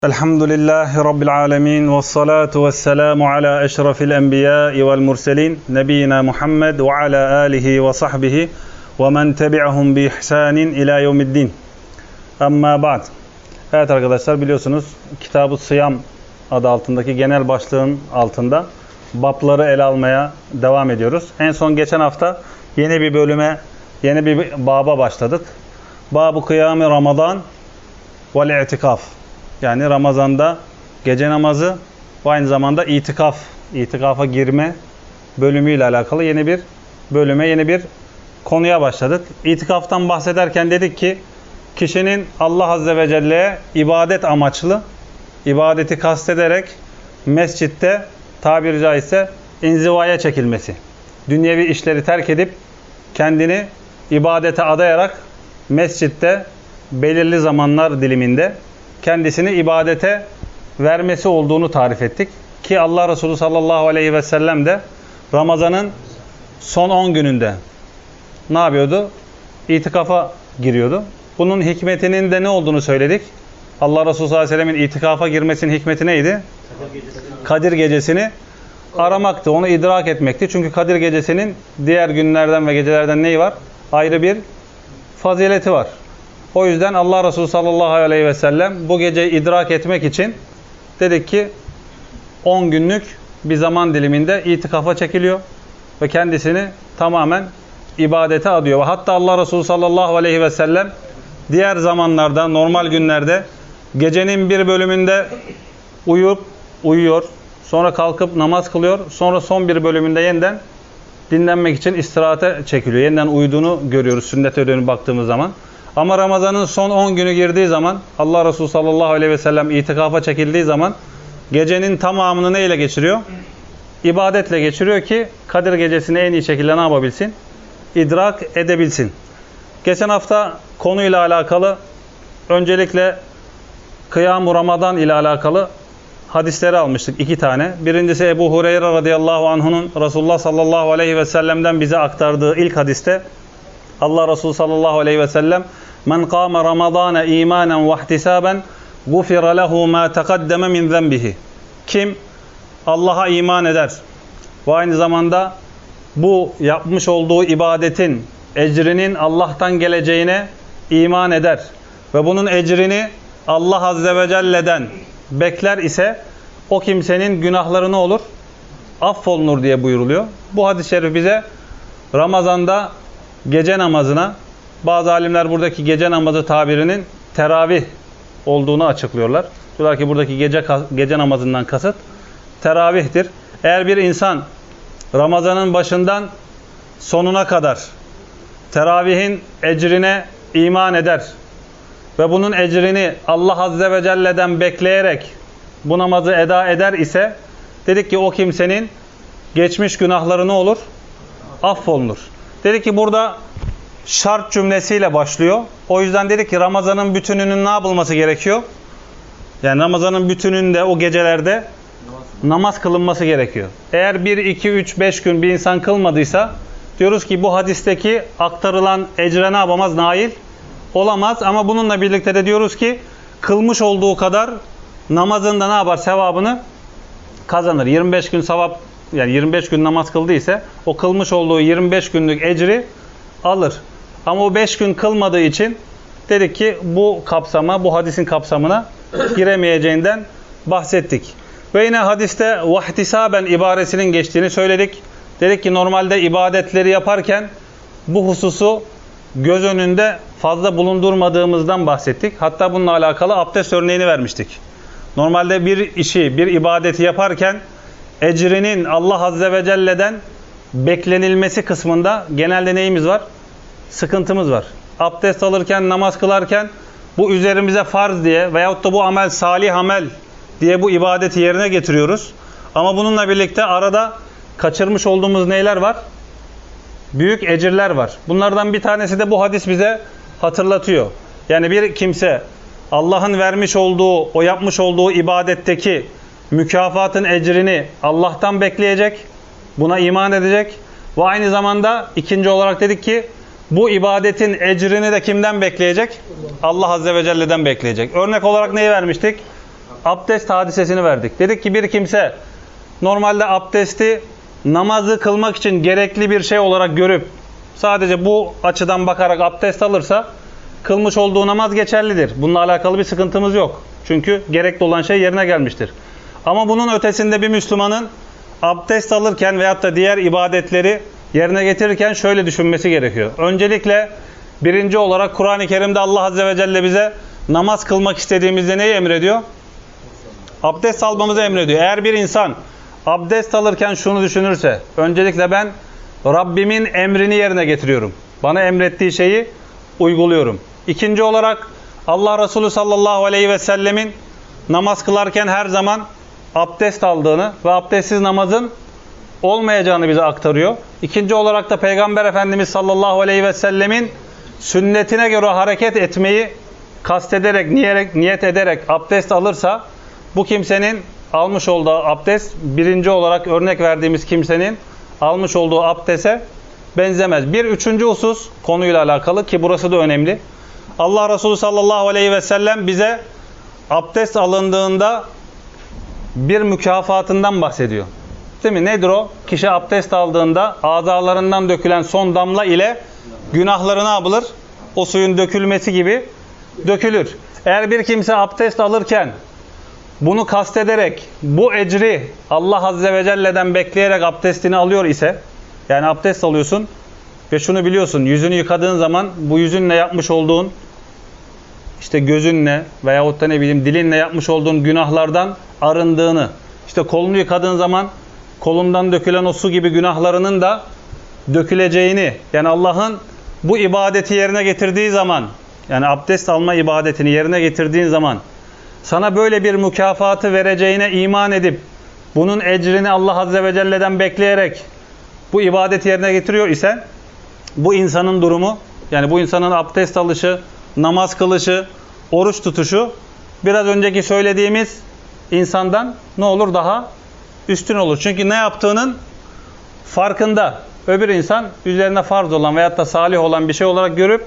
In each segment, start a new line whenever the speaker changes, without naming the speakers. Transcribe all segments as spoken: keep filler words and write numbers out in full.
Elhamdülillahi Rabbil alemin ve salatu ve selamu ala eşrafil enbiya'i vel murselin nebiyyina Muhammed ve ala alihi ve sahbihi ve men tebi'ahum bi ihsanin ila yevmiddin. Amma ba'd. Evet arkadaşlar, biliyorsunuz Kitab-ı Sıyam adı altındaki genel başlığın altında babları ele almaya devam ediyoruz. En son geçen hafta yeni bir bölüme, yeni bir baba başladık. Bab-ı Kıyam-ı Ramazan vel İtikaf. Yani Ramazan'da gece namazı ve aynı zamanda itikaf, itikafa girme bölümüyle alakalı yeni bir bölüme, yeni bir konuya başladık. İtikaftan bahsederken dedik ki, kişinin Allah Azze ve Celle'ye ibadet amaçlı, ibadeti kastederek mescitte tabiri caizse inzivaya çekilmesi. Dünyevi işleri terk edip kendini ibadete adayarak mescitte belirli zamanlar diliminde kendisini ibadete vermesi olduğunu tarif ettik. Ki Allah Resulü sallallahu aleyhi ve sellem de Ramazan'ın son on gününde ne yapıyordu? İtikafa giriyordu. Bunun hikmetinin de ne olduğunu söyledik. Allah Resulü sallallahu aleyhi ve sellemin itikafa girmesinin hikmeti neydi? Kadir gecesini aramaktı, onu idrak etmekti. Çünkü Kadir gecesinin diğer günlerden ve gecelerden neyi var? Ayrı bir fazileti var. O yüzden Allah Resulü sallallahu aleyhi ve sellem bu geceyi idrak etmek için dedik ki on günlük bir zaman diliminde itikafa çekiliyor ve kendisini tamamen ibadete adıyor. Ve hatta Allah Resulü sallallahu aleyhi ve sellem diğer zamanlarda, normal günlerde gecenin bir bölümünde uyuyup uyuyor, sonra kalkıp namaz kılıyor, sonra son bir bölümünde yeniden dinlenmek için istirahate çekiliyor. Yeniden uyuduğunu görüyoruz sünnete dönüp baktığımız zaman. Ama Ramazan'ın son on günü girdiği zaman, Allah Resulü sallallahu aleyhi ve sellem itikafa çekildiği zaman gecenin tamamını neyle geçiriyor? İbadetle geçiriyor ki Kadir gecesini en iyi şekilde ne yapabilsin? İdrak edebilsin. Geçen hafta konuyla alakalı öncelikle Kıyam-ı Ramazan ile alakalı hadisleri almıştık, iki tane. Birincisi Ebu Hureyre radıyallahu anh'unun Resulullah sallallahu aleyhi ve sellem'den bize aktardığı ilk hadiste Allah Resulü sallallahu aleyhi ve sellem "Men kâme Ramazâne îmânen ve ihtisâben gufira lehu mâ teqaddeme min zenbihi." Kim Allah'a iman eder ve aynı zamanda bu yapmış olduğu ibadetin ecrinin Allah'tan geleceğine iman eder ve bunun ecrini Allah Azze ve Celle'den bekler ise o kimsenin günahları ne olur? Affolunur diye buyuruluyor. Bu hadis-i şerif bize Ramazan'da gece namazına, bazı alimler buradaki gece namazı tabirinin teravih olduğunu açıklıyorlar. Diyorlar ki buradaki gece gece namazından kasıt teravihtir. Eğer bir insan Ramazan'ın başından sonuna kadar teravihin ecrine iman eder ve bunun ecrini Allah Azze ve Celle'den bekleyerek bu namazı eda eder ise dedik ki o kimsenin geçmiş günahları ne olur? Affolunur. Dedik ki burada şart cümlesiyle başlıyor. O yüzden dedik ki Ramazan'ın bütününün ne yapılması gerekiyor? Yani Ramazan'ın bütününde o gecelerde namaz, namaz kılınması gerekiyor. Eğer bir, iki, üç, beş gün bir insan kılmadıysa diyoruz ki bu hadisteki aktarılan ecre ne yapamaz? Nail olamaz. Ama bununla birlikte de diyoruz ki kılmış olduğu kadar namazın da ne yapar? Sevabını kazanır. yirmi beş gün sevap, yani yirmi beş gün namaz kıldıysa o kılmış olduğu yirmi beş günlük ecri alır. Ama o beş gün kılmadığı için dedik ki bu kapsama, bu hadisin kapsamına giremeyeceğinden bahsettik. Ve yine hadiste vahtisaben ibaresinin geçtiğini söyledik. Dedik ki normalde ibadetleri yaparken bu hususu göz önünde fazla bulundurmadığımızdan bahsettik. Hatta bununla alakalı abdest örneğini vermiştik. Normalde bir işi, bir ibadeti yaparken ecrinin Allah Azze ve Celle'den beklenilmesi kısmında genelde neyimiz var? Sıkıntımız var. Abdest alırken, namaz kılarken bu üzerimize farz diye veyahut da bu amel salih amel diye bu ibadeti yerine getiriyoruz. Ama bununla birlikte arada kaçırmış olduğumuz neyler var? Büyük ecirler var. Bunlardan bir tanesi de bu hadis bize hatırlatıyor. Yani bir kimse Allah'ın vermiş olduğu, o yapmış olduğu ibadetteki mükafatın ecrini Allah'tan bekleyecek, buna iman edecek ve aynı zamanda ikinci olarak dedik ki bu ibadetin ecrini de kimden bekleyecek? Allah Azze ve Celle'den bekleyecek. Örnek olarak neyi vermiştik? abdest hadisesini verdik. Dedik ki bir kimse normalde abdesti namazı kılmak için gerekli bir şey olarak görüp sadece bu açıdan bakarak abdest alırsa kılmış olduğu namaz geçerlidir. Bununla alakalı bir sıkıntımız yok. Çünkü gerekli olan şey yerine gelmiştir. Ama bunun ötesinde bir Müslümanın abdest alırken veyahut da diğer ibadetleri yerine getirirken şöyle düşünmesi gerekiyor. Öncelikle birinci olarak Kur'an-ı Kerim'de Allah Azze ve Celle bize namaz kılmak istediğimizde neyi emrediyor? Abdest almamızı emrediyor. Eğer bir insan abdest alırken şunu düşünürse, öncelikle ben Rabbimin emrini yerine getiriyorum. Bana emrettiği şeyi uyguluyorum. İkinci olarak Allah Resulü sallallahu aleyhi ve sellemin namaz kılarken her zaman abdest aldığını ve abdestsiz namazın olmayacağını bize aktarıyor. İkinci olarak da Peygamber Efendimiz sallallahu aleyhi ve sellemin sünnetine göre hareket etmeyi kastederek, niyet, niyet ederek abdest alırsa bu kimsenin almış olduğu abdest birinci olarak örnek verdiğimiz kimsenin almış olduğu abdeste benzemez. Bir üçüncü husus konuyla alakalı ki burası da önemli. Allah Resulü sallallahu aleyhi ve sellem bize abdest alındığında bir mükafatından bahsediyor. Değil mi? Nedir o? Kişi abdest aldığında azalarından dökülen son damla ile günahları ne yapılır? O suyun dökülmesi gibi dökülür. Eğer bir kimse abdest alırken bunu kastederek bu ecri Allah Azze ve Celle'den bekleyerek abdestini alıyor ise, yani abdest alıyorsun ve şunu biliyorsun, yüzünü yıkadığın zaman bu yüzünle yapmış olduğun, işte gözünle veyahut da ne bileyim dilinle yapmış olduğun günahlardan arındığını, işte kolunu yıkadığın zaman kolundan dökülen o su gibi günahlarının da döküleceğini, yani Allah'ın bu ibadeti yerine getirdiği zaman, yani abdest alma ibadetini yerine getirdiğin zaman sana böyle bir mükafatı vereceğine iman edip bunun ecrini Allah Azze ve Celle'den bekleyerek bu ibadeti yerine getiriyor isen bu insanın durumu, yani bu insanın abdest alışı, namaz kılışı, oruç tutuşu biraz önceki söylediğimiz insandan ne olur? Daha üstün olur. Çünkü ne yaptığının farkında. Öbür insan üzerine farz olan veyahut da salih olan bir şey olarak görüp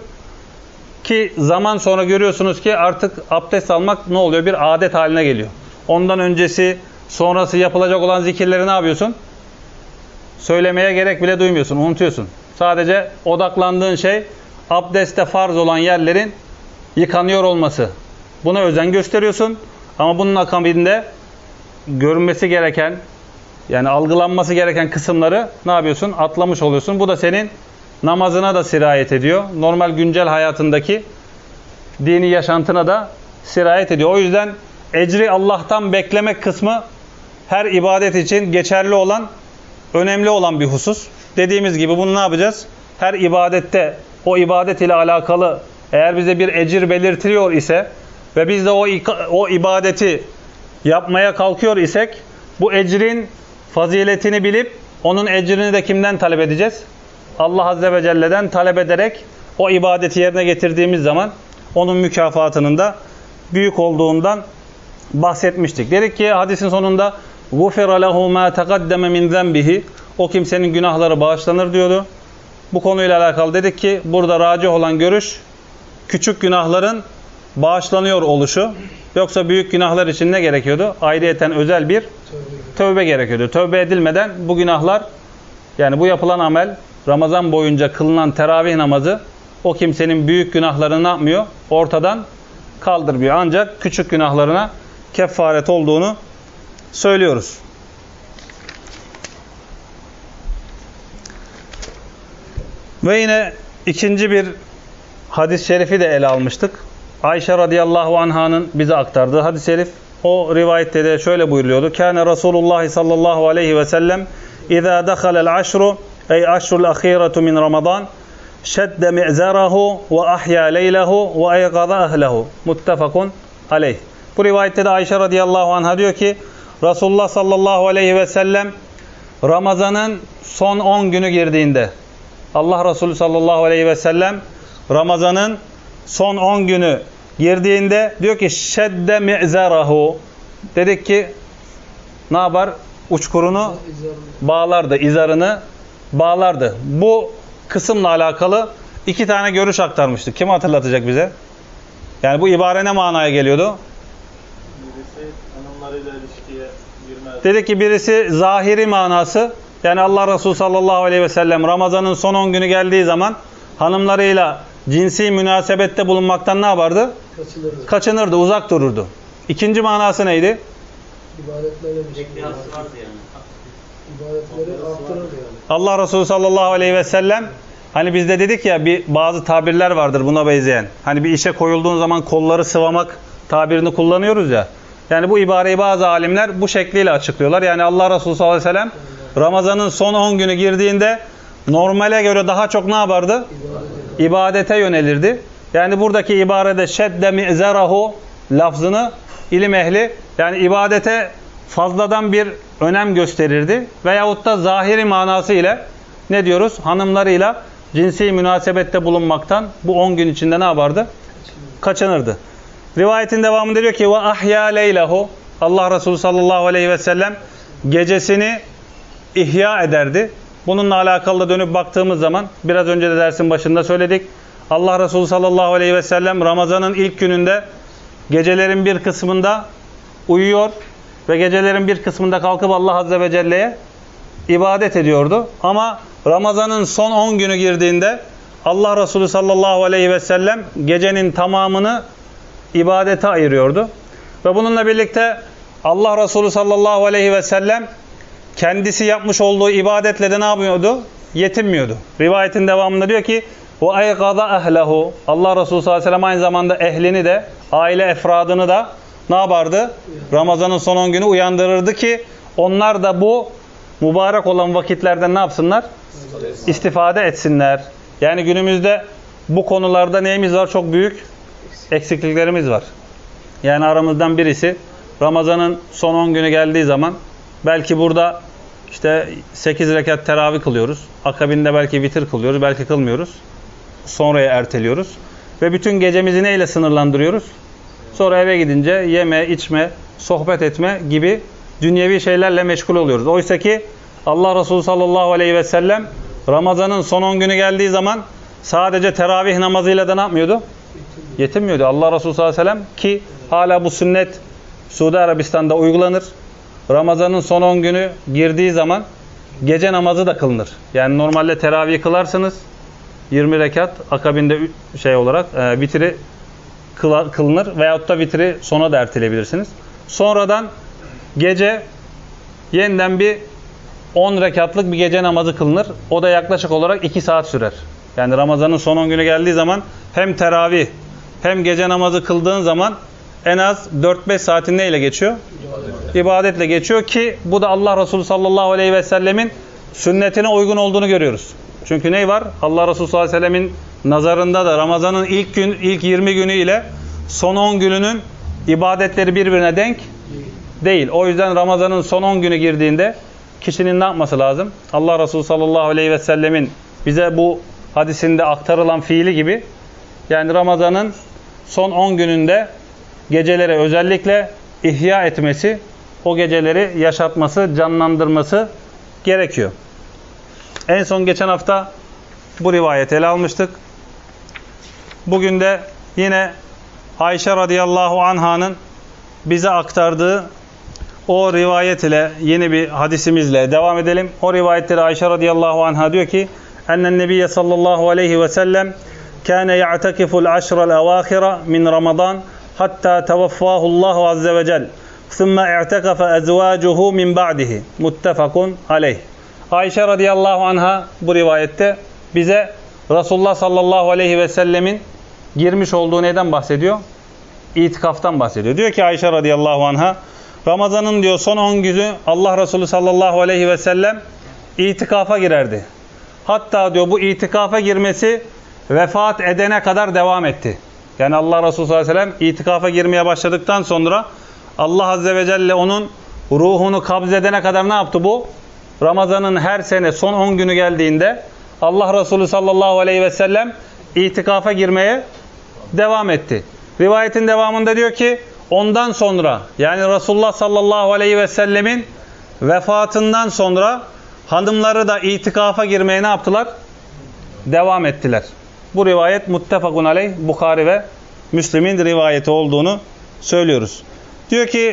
ki zaman sonra görüyorsunuz ki artık abdest almak ne oluyor? Bir adet haline geliyor. Ondan öncesi, sonrası yapılacak olan zikirleri ne yapıyorsun? Söylemeye gerek bile duymuyorsun, unutuyorsun. Sadece odaklandığın şey abdeste farz olan yerlerin yıkanıyor olması. Buna özen gösteriyorsun ama bunun akabinde görünmesi gereken, yani algılanması gereken kısımları ne yapıyorsun? Atlamış oluyorsun. Bu da senin namazına da sirayet ediyor. Normal güncel hayatındaki dini yaşantına da sirayet ediyor. O yüzden ecri Allah'tan beklemek kısmı her ibadet için geçerli olan, önemli olan bir husus. Dediğimiz gibi bunu ne yapacağız? Her ibadette o ibadet ile alakalı eğer bize bir ecir belirtiliyor ise ve biz de o, o ibadeti yapmaya kalkıyor isek bu ecrin faziletini bilip onun ecrini de kimden talep edeceğiz? Allah Azze ve Celle'den talep ederek o ibadeti yerine getirdiğimiz zaman onun mükafatının da büyük olduğundan bahsetmiştik. Dedik ki hadisin sonunda غُفِرَ لَهُ مَا تَقَدَّمَ مِنْ ذَنْبِهِ O kimsenin günahları bağışlanır diyordu. Bu konuyla alakalı dedik ki burada racih olan görüş küçük günahların bağışlanıyor oluşu. Yoksa büyük günahlar için ne gerekiyordu? Ayrıyeten özel bir tövbe gerekiyordu. Tövbe edilmeden bu günahlar, yani bu yapılan amel, Ramazan boyunca kılınan teravih namazı o kimsenin büyük günahlarını ne yapmıyor? Ortadan kaldırmıyor. Ancak küçük günahlarına kefaret olduğunu söylüyoruz. Ve yine ikinci bir hadis-i şerifi de ele almıştık. Ayşe radıyallahu anh'ın bize aktardığı hadis-i şerif. O rivayette de şöyle buyuruluyordu. Kâne Resulullah sallallahu aleyhi ve sellem İzâ dekhalel aşru ey aşrul ahîretu min Ramazan şedde mi'zarahu ve ahya leylehu ve eygaza ahlehu. Muttefakun aleyh. Bu rivayette de Ayşe radıyallahu anh'a diyor ki Resulullah sallallahu aleyhi ve sellem Ramazan'ın son on günü girdiğinde, Allah Resulü sallallahu aleyhi ve sellem Ramazan'ın son on günü girdiğinde diyor ki şedde mi'zarahu, dedik ki ne yapar? Uçkurunu bağlardı, izarını bağlardı. Bu kısımla alakalı iki tane görüş aktarmıştı. Kim hatırlatacak bize? Yani bu ibare ne manaya geliyordu?
Hanımlarıyla ilişkiye girmez.
Dedi ki birisi zahiri manası, yani Allah Resulü sallallahu aleyhi ve sellem Ramazan'ın son on günü geldiği zaman hanımlarıyla cinsi münasebette bulunmaktan ne yapardı?
Kaçınırdı.
Kaçınırdı, uzak dururdu. İkinci manası neydi?
İbadetlerle bir şey vardı yani. İbadetleri arttırırdı yani.
Allah Resulü sallallahu aleyhi ve sellem, hani biz de dedik ya, bir bazı tabirler vardır buna benzeyen. Hani bir işe koyulduğun zaman kolları sıvamak tabirini kullanıyoruz ya. Yani bu ibareyi bazı alimler bu şekliyle açıklıyorlar. Yani Allah Resulü sallallahu aleyhi ve sellem Ramazan'ın son on günü girdiğinde normale göre daha çok ne yapardı?
İbadete,
İbadete yönelirdi. Yani buradaki ibarede şedde mi'zerahu lafzını ilim ehli, yani ibadete fazladan bir önem gösterirdi. Veyahut da zahiri manası ile ne diyoruz? Hanımlarıyla cinsi münasebette bulunmaktan bu on gün içinde ne yapardı? Kaçınırdı. Rivayetin devamında diyor ki ve ahya leylehu, Allah Resulü sallallahu aleyhi ve sellem gecesini ihya ederdi. Bununla alakalı da dönüp baktığımız zaman biraz önce de dersin başında söyledik. Allah Resulü sallallahu aleyhi ve sellem Ramazan'ın ilk gününde gecelerin bir kısmında uyuyor ve gecelerin bir kısmında kalkıp Allah Azze ve Celle'ye ibadet ediyordu. Ama Ramazan'ın son on günü girdiğinde Allah Resulü sallallahu aleyhi ve sellem gecenin tamamını ibadete ayırıyordu. Ve bununla birlikte Allah Resulü sallallahu aleyhi ve sellem kendisi yapmış olduğu ibadetle de ne yapıyordu? Yetinmiyordu. Rivayetin devamında diyor ki وَاَيْقَضَ اَهْلَهُ, Allah Resulü sallallahu aleyhi ve sellem aynı zamanda ehlini de, aile efradını da ne yapardı? Ramazan'ın son on günü uyandırırdı ki onlar da bu mübarek olan vakitlerden ne yapsınlar? İstifade etsinler. Yani günümüzde bu konularda neyimiz var? Çok büyük eksikliklerimiz var. Yani aramızdan birisi Ramazan'ın son on günü geldiği zaman belki burada işte sekiz rekat teravih kılıyoruz. Akabinde belki vitir kılıyoruz, belki kılmıyoruz. Sonraya erteliyoruz. Ve bütün gecemizi neyle sınırlandırıyoruz? Sonra eve gidince yeme, içme, sohbet etme gibi dünyevi şeylerle meşgul oluyoruz. Oysa ki Allah Resulü sallallahu aleyhi ve sellem Ramazan'ın son on günü geldiği zaman sadece teravih namazıyla da ne yapmıyordu? Yetinmiyordu. Allah Resulü sallallahu aleyhi ve sellem ki hala bu sünnet Suudi Arabistan'da uygulanır. Ramazan'ın son on günü girdiği zaman gece namazı da kılınır. Yani normalde teravih kılarsınız. yirmi rekat akabinde şey olarak e, vitri kıla, kılınır. Veyahut da vitri sona da erteleyebilirsiniz. Sonradan gece yeniden bir on rekatlık bir gece namazı kılınır. O da yaklaşık olarak iki saat sürer. Yani Ramazan'ın son on günü geldiği zaman hem teravih hem gece namazı kıldığın zaman en az dört beş saatin neyle geçiyor? İbadetle. İbadetle geçiyor ki bu da Allah Resulü sallallahu aleyhi ve sellemin sünnetine uygun olduğunu görüyoruz. Çünkü ne var? Allah Resulü sallallahu aleyhi ve sellemin nazarında da Ramazan'ın ilk gün, ilk yirmi günü ile son on gününün ibadetleri birbirine denk değil. O yüzden Ramazan'ın son on günü girdiğinde kişinin ne yapması lazım? Allah Resulü sallallahu aleyhi ve sellemin bize bu hadisinde aktarılan fiili gibi, yani Ramazan'ın son on gününde geceleri özellikle ihya etmesi, o geceleri yaşatması, canlandırması gerekiyor. En son geçen hafta bu rivayeti ele almıştık. Bugün de yine Ayşe radıyallahu anh'ın bize aktardığı o rivayet ile yeni bir hadisimizle devam edelim. O rivayetleri Ayşe radıyallahu anha diyor ki ennen nebiyye sallallahu aleyhi ve sellem kâne ya'tekiful aşrel evâhira min Ramazan hatta tevaffâhullahu azze ve cel thumma i'tekafe ezvâcuhu min ba'dihi muttefakun aleyh. Ayşe radıyallahu anha bu rivayette bize Resulullah sallallahu aleyhi ve sellemin girmiş olduğu neden bahsediyor? İtikaftan bahsediyor. Diyor ki Ayşe radıyallahu anha, Ramazan'ın diyor son on günü Allah Resulü sallallahu aleyhi ve sellem itikafa girerdi. Hatta diyor bu itikafa girmesi vefat edene kadar devam etti. Yani Allah Resulü sallallahu aleyhi ve sellem itikafa girmeye başladıktan sonra Allah azze ve celle onun ruhunu kabzedene kadar ne yaptı bu? Ramazan'ın her sene son on günü geldiğinde Allah Resulü sallallahu aleyhi ve sellem itikafa girmeye devam etti. Rivayetin devamında diyor ki ondan sonra, yani Resulullah sallallahu aleyhi ve sellemin vefatından sonra hanımları da itikafa girmeye ne yaptılar? Devam ettiler. Bu rivayet muttefakun aleyh, Bukhari ve Müslim'in rivayeti olduğunu söylüyoruz. Diyor ki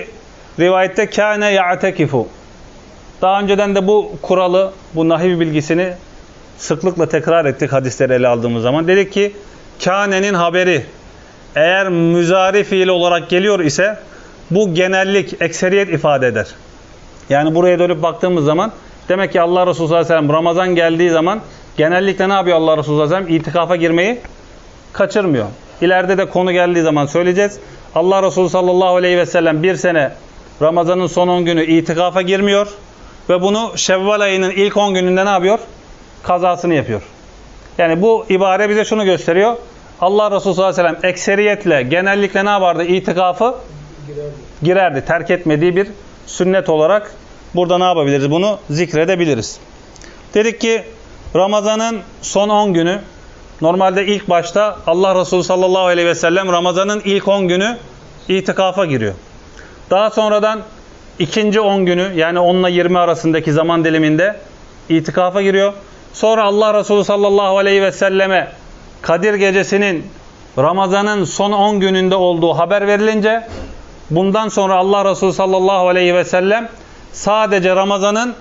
rivayette kâne ya'tekifu. Daha önceden de bu kuralı, bu nahiv bilgisini sıklıkla tekrar ettik hadisleri ele aldığımız zaman. Dedik ki kâne'nin haberi eğer müzari fiil olarak geliyor ise bu genellik, ekseriyet ifade eder. Yani buraya dönüp baktığımız zaman demek ki Allah Resulü sallallahu aleyhi ve sellem Ramazan geldiği zaman genellikle ne yapıyor Allah Resulü sallallahu aleyhi ve sellem? İtikafa girmeyi kaçırmıyor. İleride de konu geldiği zaman söyleyeceğiz. Allah Resulü sallallahu aleyhi ve sellem bir sene Ramazan'ın son on günü itikafa girmiyor ve bunu Şevval ayının ilk on gününde ne yapıyor? Kazasını yapıyor. Yani bu ibare bize şunu gösteriyor. Allah Resulü sallallahu aleyhi ve sellem ekseriyetle, genellikle ne yapardı? İtikafı girerdi. girerdi. Terk etmediği bir sünnet olarak burada ne yapabiliriz? Bunu zikredebiliriz. Dedik ki Ramazan'ın son on günü, normalde ilk başta Allah Resulü sallallahu aleyhi ve sellem Ramazan'ın ilk on günü itikafa giriyor. Daha sonradan ikinci on günü, yani on ile yirmi arasındaki zaman diliminde itikafa giriyor. Sonra Allah Resulü sallallahu aleyhi ve selleme Kadir Gecesi'nin Ramazan'ın son on gününde olduğu haber verilince bundan sonra Allah Resulü sallallahu aleyhi ve sellem sadece Ramazan'ın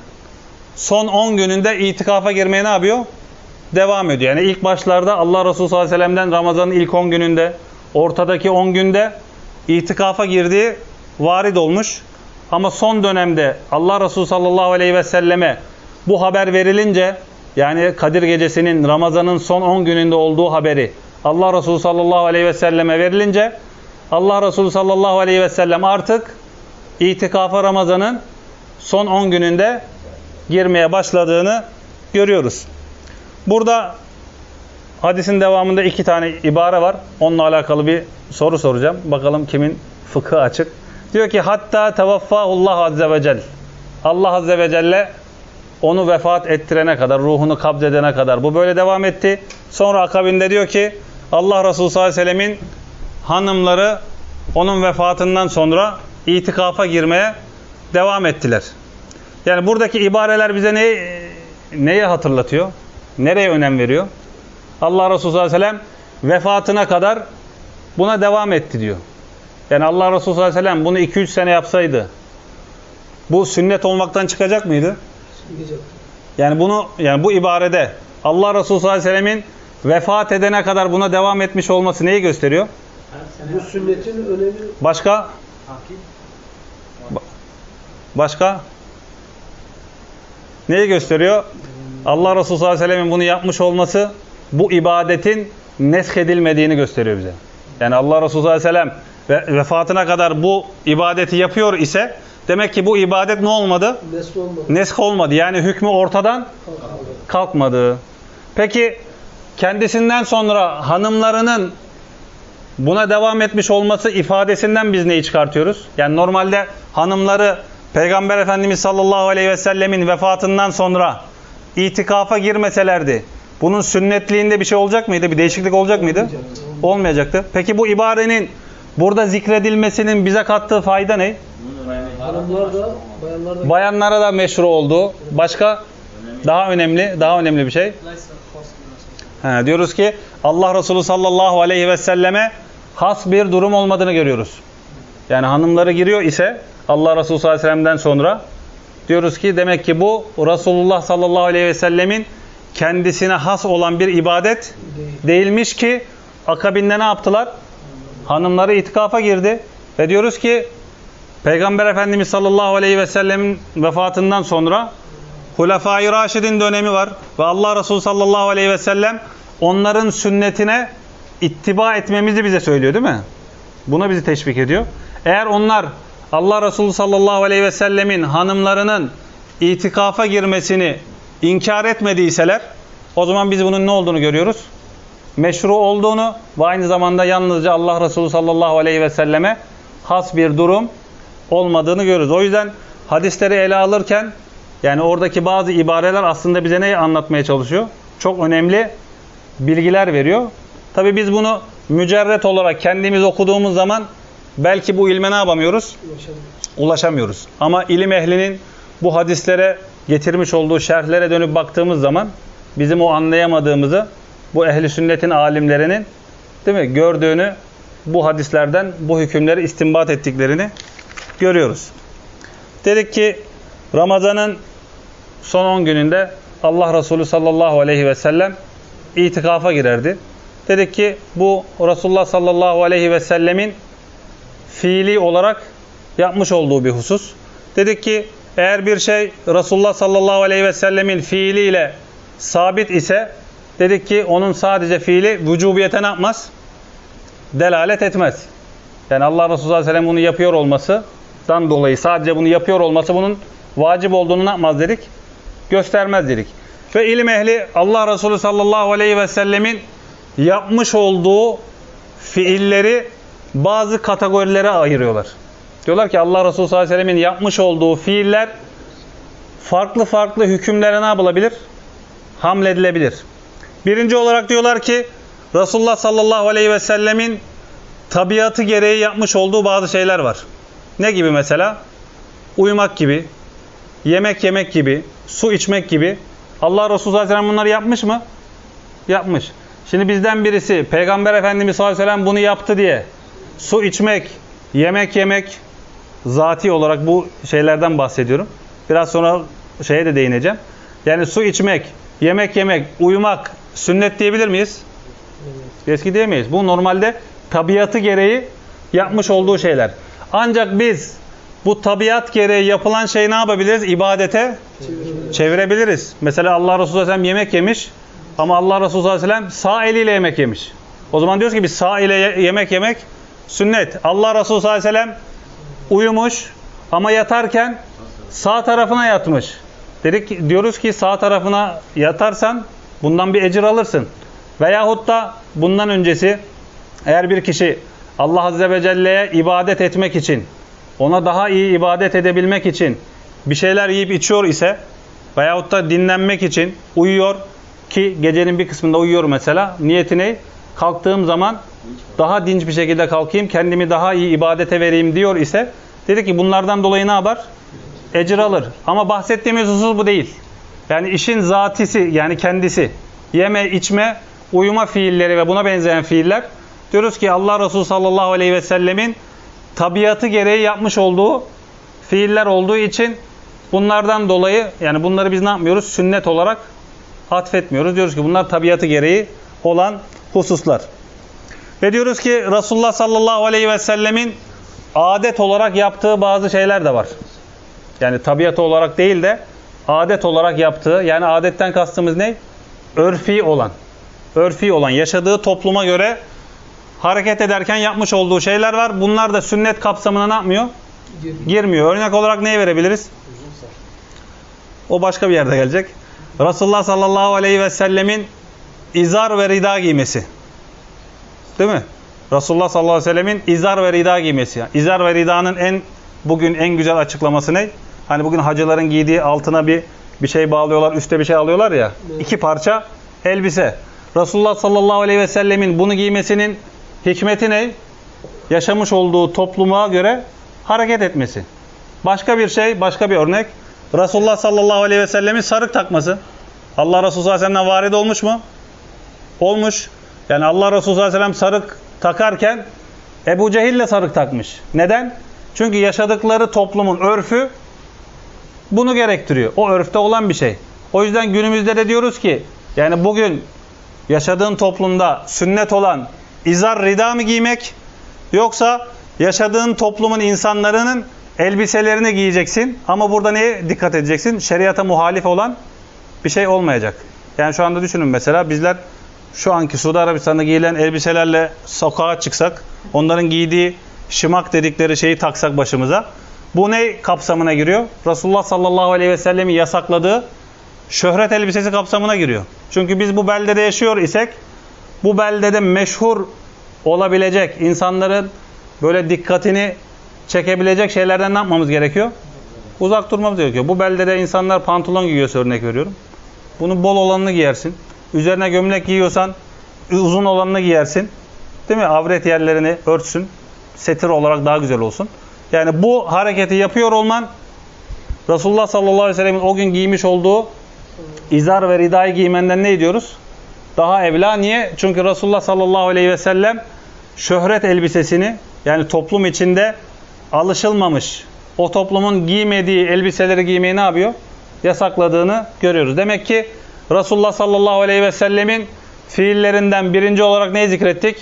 son on gününde itikafa girmeye ne yapıyor? Devam ediyor. Yani ilk başlarda Allah Resulü sallallahu aleyhi ve sellem'den Ramazan'ın ilk on gününde, ortadaki on günde itikafa girdiği varid olmuş. Ama son dönemde Allah Resulü sallallahu aleyhi ve selleme bu haber verilince, yani Kadir Gecesi'nin Ramazan'ın son on gününde olduğu haberi Allah Resulü sallallahu aleyhi ve selleme verilince Allah Resulü sallallahu aleyhi ve sellem artık itikafa Ramazan'ın son on gününde girmeye başladığını görüyoruz. Burada hadisin devamında iki tane ibare var. Onunla alakalı bir soru soracağım. Bakalım kimin fıkhı açık. Diyor ki hatta tevaffahullah azze ve celle. Allah azze ve celle onu vefat ettirene kadar, ruhunu kabzedene kadar bu böyle devam etti. Sonra akabinde diyor ki Allah Resulü sallallahu aleyhi ve sellemin hanımları onun vefatından sonra itikafa girmeye devam ettiler. Yani buradaki ibareler bize neyi, neyi hatırlatıyor? Nereye önem veriyor? Allah Resulü sallallahu aleyhi ve sellem vefatına kadar buna devam etti diyor. Yani Allah Resulü sallallahu aleyhi ve sellem bunu iki üç sene yapsaydı bu sünnet olmaktan çıkacak mıydı? Çıkacak. Yani bunu, yani bu ibarede Allah Resulü sallallahu aleyhi ve sellemin vefat edene kadar buna devam etmiş olması neyi gösteriyor?
Bu sünnetin önemi.
Başka? Başka? Neyi gösteriyor? Allah Resulü sallallahu aleyhi ve sellemin bunu yapmış olması bu ibadetin neshedilmediğini gösteriyor bize. Yani Allah Resulü sallallahu aleyhi ve sellem ve vefatına kadar bu ibadeti yapıyor ise demek ki bu ibadet ne olmadı?
Nesk olmadı.
Nesk olmadı. Yani hükmü ortadan kalkmadı. kalkmadı. Peki kendisinden sonra hanımlarının buna devam etmiş olması ifadesinden biz neyi çıkartıyoruz? Yani normalde hanımları Peygamber Efendimiz sallallahu aleyhi ve sellemin vefatından sonra itikafa girmeselerdi bunun sünnetliğinde bir şey olacak mıydı? Bir değişiklik olacak mıydı? Olmayacaktı. Peki bu ibarenin burada zikredilmesinin bize kattığı fayda ne?
Hanımlar da, bayanlar da...
Bayanlara da meşru oldu. Başka? Daha önemli, daha önemli bir şey. Ha, diyoruz ki Allah Resulü sallallahu aleyhi ve selleme has bir durum olmadığını görüyoruz. Yani hanımları giriyor ise Allah Resulü sallallahu aleyhi ve sellem'den sonra diyoruz ki demek ki bu Resulullah sallallahu aleyhi ve sellemin kendisine has olan bir ibadet değilmiş ki akabinde ne yaptılar? Hanımları itikafa girdi. Ve diyoruz ki Peygamber Efendimiz sallallahu aleyhi ve sellemin vefatından sonra Hulefai Raşidin dönemi var. Ve Allah Resulü sallallahu aleyhi ve sellem onların sünnetine ittiba etmemizi bize söylüyor değil mi? Buna bizi teşvik ediyor. Eğer onlar Allah Resulü sallallahu aleyhi ve sellemin hanımlarının itikafa girmesini inkar etmediyseler o zaman biz bunun ne olduğunu görüyoruz? Meşru olduğunu ve aynı zamanda yalnızca Allah Resulü sallallahu aleyhi ve selleme has bir durum olmadığını görürüz. O yüzden hadisleri ele alırken yani oradaki bazı ibareler aslında bize neyi anlatmaya çalışıyor? Çok önemli bilgiler veriyor. Tabii biz bunu mücerret olarak kendimiz okuduğumuz zaman belki bu ilme ne yapamıyoruz? Ulaşamıyoruz. Ama ilim ehlinin bu hadislere getirmiş olduğu şerhlere dönüp baktığımız zaman bizim o anlayamadığımızı bu ehli sünnetin alimlerinin değil mi gördüğünü bu hadislerden bu hükümleri istinbat ettiklerini görüyoruz. Dedik ki Ramazan'ın son on gününde Allah Resulü sallallahu aleyhi ve sellem itikafa girerdi. Dedik ki bu Resulullah sallallahu aleyhi ve sellemin fiili olarak yapmış olduğu bir husus. Dedik ki eğer bir şey Resulullah sallallahu aleyhi ve sellemin fiiliyle sabit ise dedik ki onun sadece fiili vücubiyete ne yapmaz? Delalet etmez. Yani Allah Resulü sallallahu aleyhi ve sellem bunu yapıyor olmasından dolayı sadece bunu yapıyor olması bunun vacip olduğunu ne yapmaz dedik? Göstermez dedik. Ve ilim ehli Allah Resulü sallallahu aleyhi ve sellemin yapmış olduğu fiilleri bazı kategorilere ayırıyorlar. Diyorlar ki Allah Resulü sallallahu aleyhi ve sellemin yapmış olduğu fiiller farklı farklı hükümlere ne yapılabilir? Hamledilebilir. Birinci olarak diyorlar ki Resulullah sallallahu aleyhi ve sellemin tabiatı gereği yapmış olduğu bazı şeyler var. Ne gibi mesela? Uyumak gibi, yemek yemek gibi, su içmek gibi. Allah Resulü sallallahu aleyhi ve sellem bunları yapmış mı? Yapmış. Şimdi bizden birisi Peygamber Efendimiz sallallahu aleyhi ve sellem bunu yaptı diye su içmek, yemek yemek, zati olarak bu şeylerden bahsediyorum. Biraz sonra şeye de değineceğim. Yani su içmek, yemek yemek, uyumak sünnet diyebilir miyiz? Evet. Eski diyemeyiz. Bu normalde tabiatı gereği yapmış olduğu şeyler. Ancak biz bu tabiat gereği yapılan şeyi ne yapabiliriz? İbadete çevirebiliriz. çevirebiliriz. Mesela Allah Resulü sallallahu aleyhi ve sellem yemek yemiş ama Allah Resulü sallallahu aleyhi ve sellem sağ eliyle yemek yemiş. O zaman diyoruz ki biz sağ ile yemek yemek sünnet. Allah Resulü sallallahu aleyhi ve sellem uyumuş ama yatarken sağ tarafına yatmış. Dedik, diyoruz ki sağ tarafına yatarsan bundan bir ecir alırsın. Veyahut da bundan öncesi eğer bir kişi Allah Azze ve Celle'ye ibadet etmek için, ona daha iyi ibadet edebilmek için bir şeyler yiyip içiyor ise veyahut da dinlenmek için uyuyor ki gecenin bir kısmında uyuyor mesela. Niyeti ne? Kalktığım zaman daha dinç bir şekilde kalkayım, kendimi daha iyi ibadete vereyim diyor ise dedi ki bunlardan dolayı ne yapar? Ecir alır. Ama bahsettiğimiz husus bu değil. Yani işin zatisi yani kendisi. Yeme, içme, uyuma fiilleri ve buna benzeyen fiiller. Diyoruz ki Allah Resulü sallallahu aleyhi ve sellemin tabiatı gereği yapmış olduğu fiiller olduğu için bunlardan dolayı yani bunları biz ne yapmıyoruz? Sünnet olarak atfetmiyoruz. Diyoruz ki bunlar tabiatı gereği olan hususlar. Ve diyoruz ki Resulullah sallallahu aleyhi ve sellemin adet olarak yaptığı bazı şeyler de var. Yani tabiatı olarak değil de adet olarak yaptığı, yani adetten kastımız ne? Örfi olan. Örfi olan, yaşadığı topluma göre hareket ederken yapmış olduğu şeyler var. Bunlar da sünnet kapsamına ne yapmıyor? Girmiyor. Girmiyor. Örnek olarak neyi verebiliriz? O başka bir yerde gelecek. Resulullah sallallahu aleyhi ve sellemin izar ve rida giymesi. Değil mi? Resulullah sallallahu aleyhi ve sellemin izar ve rida giymesi. İzar ve ridanın en bugün en güzel açıklaması ne? Hani bugün hacıların giydiği altına bir bir şey bağlıyorlar, üstte bir şey alıyorlar ya. Evet. İki parça elbise. Resulullah sallallahu aleyhi ve sellemin bunu giymesinin hikmeti ne? Yaşamış olduğu topluma göre hareket etmesi. Başka bir şey, başka bir örnek. Resulullah sallallahu aleyhi ve sellemin sarık takması. Allah Resulü sallallahu aleyhi ve sellem'den varid olmuş mu? Olmuş. Yani Allah Resulü sallallahu aleyhi ve sellem sarık takarken Ebu Cehil ile sarık takmış. Neden? Çünkü yaşadıkları toplumun örfü bunu gerektiriyor. O örfte olan bir şey. O yüzden günümüzde de diyoruz ki yani bugün yaşadığın toplumda sünnet olan izar rida mı giymek yoksa yaşadığın toplumun insanların elbiselerini giyeceksin ama burada neye dikkat edeceksin? Şeriata muhalif olan bir şey olmayacak. Yani şu anda düşünün mesela bizler şu anki Suudi Arabistan'da giyilen elbiselerle sokağa çıksak, onların giydiği şımak dedikleri şeyi taksak başımıza. Bu ne kapsamına giriyor? Resulullah sallallahu aleyhi ve sellemin yasakladığı şöhret elbisesi kapsamına giriyor. Çünkü biz bu beldede yaşıyor isek, bu beldede meşhur olabilecek, insanların böyle dikkatini çekebilecek şeylerden ne yapmamız gerekiyor? Uzak durmamız gerekiyor. Bu beldede insanlar pantolon giyiyorsa örnek veriyorum. Bunun bol olanını giyersin. Üzerine gömlek giyiyorsan uzun olanını giyersin. Değil mi? Avret yerlerini örtsün. Setir olarak daha güzel olsun. Yani bu hareketi yapıyor olman Resulullah sallallahu aleyhi ve sellem'in o gün giymiş olduğu izar ve ridayı giymenden ne diyoruz? Daha evla. Niye? Çünkü Resulullah sallallahu aleyhi ve sellem şöhret elbisesini yani toplum içinde alışılmamış, o toplumun giymediği elbiseleri giymeyi ne yapıyor? Yasakladığını görüyoruz. Demek ki Resulullah sallallahu aleyhi ve sellemin fiillerinden birinci olarak neyi zikrettik?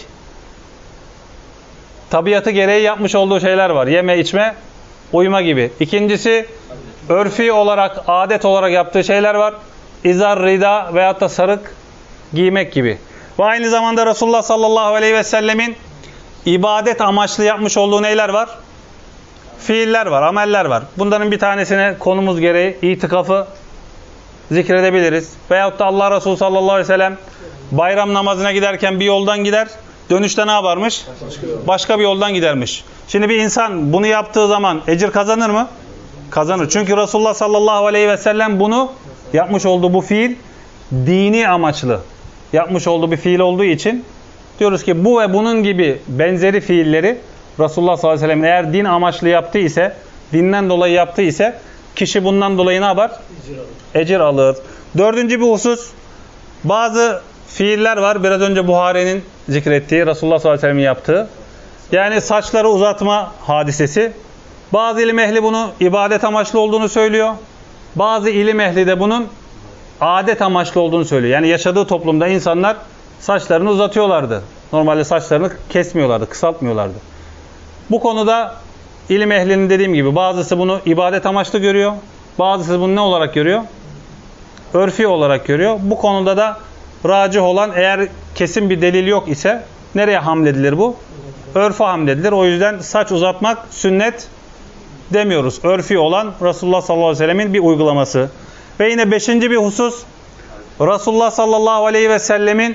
Tabiatı gereği yapmış olduğu şeyler var. Yeme, içme, uyuma gibi. İkincisi, örfi olarak, adet olarak yaptığı şeyler var. İzar, rida veyahut da sarık giymek gibi. Ve aynı zamanda Resulullah sallallahu aleyhi ve sellemin ibadet amaçlı yapmış olduğu neyler var? Fiiller var, ameller var. Bunların bir tanesine konumuz gereği itikafı zikredebiliriz. Veyahut da Allah Resulü sallallahu aleyhi ve sellem bayram namazına giderken bir yoldan gider, dönüşte ne yaparmış? Başka bir yoldan gidermiş. Şimdi bir insan bunu yaptığı zaman ecir kazanır mı? Kazanır. Çünkü Resulullah sallallahu aleyhi ve sellem bunu yapmış olduğu bu fiil dini amaçlı yapmış olduğu bir fiil olduğu için diyoruz ki bu ve bunun gibi benzeri fiilleri Resulullah sallallahu aleyhi ve sellem eğer din amaçlı yaptı ise, dinden dolayı yaptı ise kişi bundan dolayı ne yapar? Ecir alır. Ecir alır. Dördüncü bir husus, bazı fiiller var. Biraz önce Buhari'nin zikrettiği, Resulullah sallallahu aleyhi ve sellem'in yaptığı. Yani saçları uzatma hadisesi. Bazı ilim ehli bunu ibadet amaçlı olduğunu söylüyor. Bazı ilim ehli de bunun adet amaçlı olduğunu söylüyor. Yani yaşadığı toplumda insanlar saçlarını uzatıyorlardı. Normalde saçlarını kesmiyorlardı, kısaltmıyorlardı. Bu konuda ilim ehlinin dediğim gibi bazısı bunu ibadet amaçlı görüyor. Bazısı bunu ne olarak görüyor? Örfi olarak görüyor. Bu konuda da racih olan, eğer kesin bir delil yok ise nereye hamledilir bu? Örfe hamledilir. O yüzden saç uzatmak sünnet demiyoruz. Örfi olan Resulullah sallallahu aleyhi ve sellemin bir uygulaması. Ve yine beşinci bir husus, Resulullah sallallahu aleyhi ve sellemin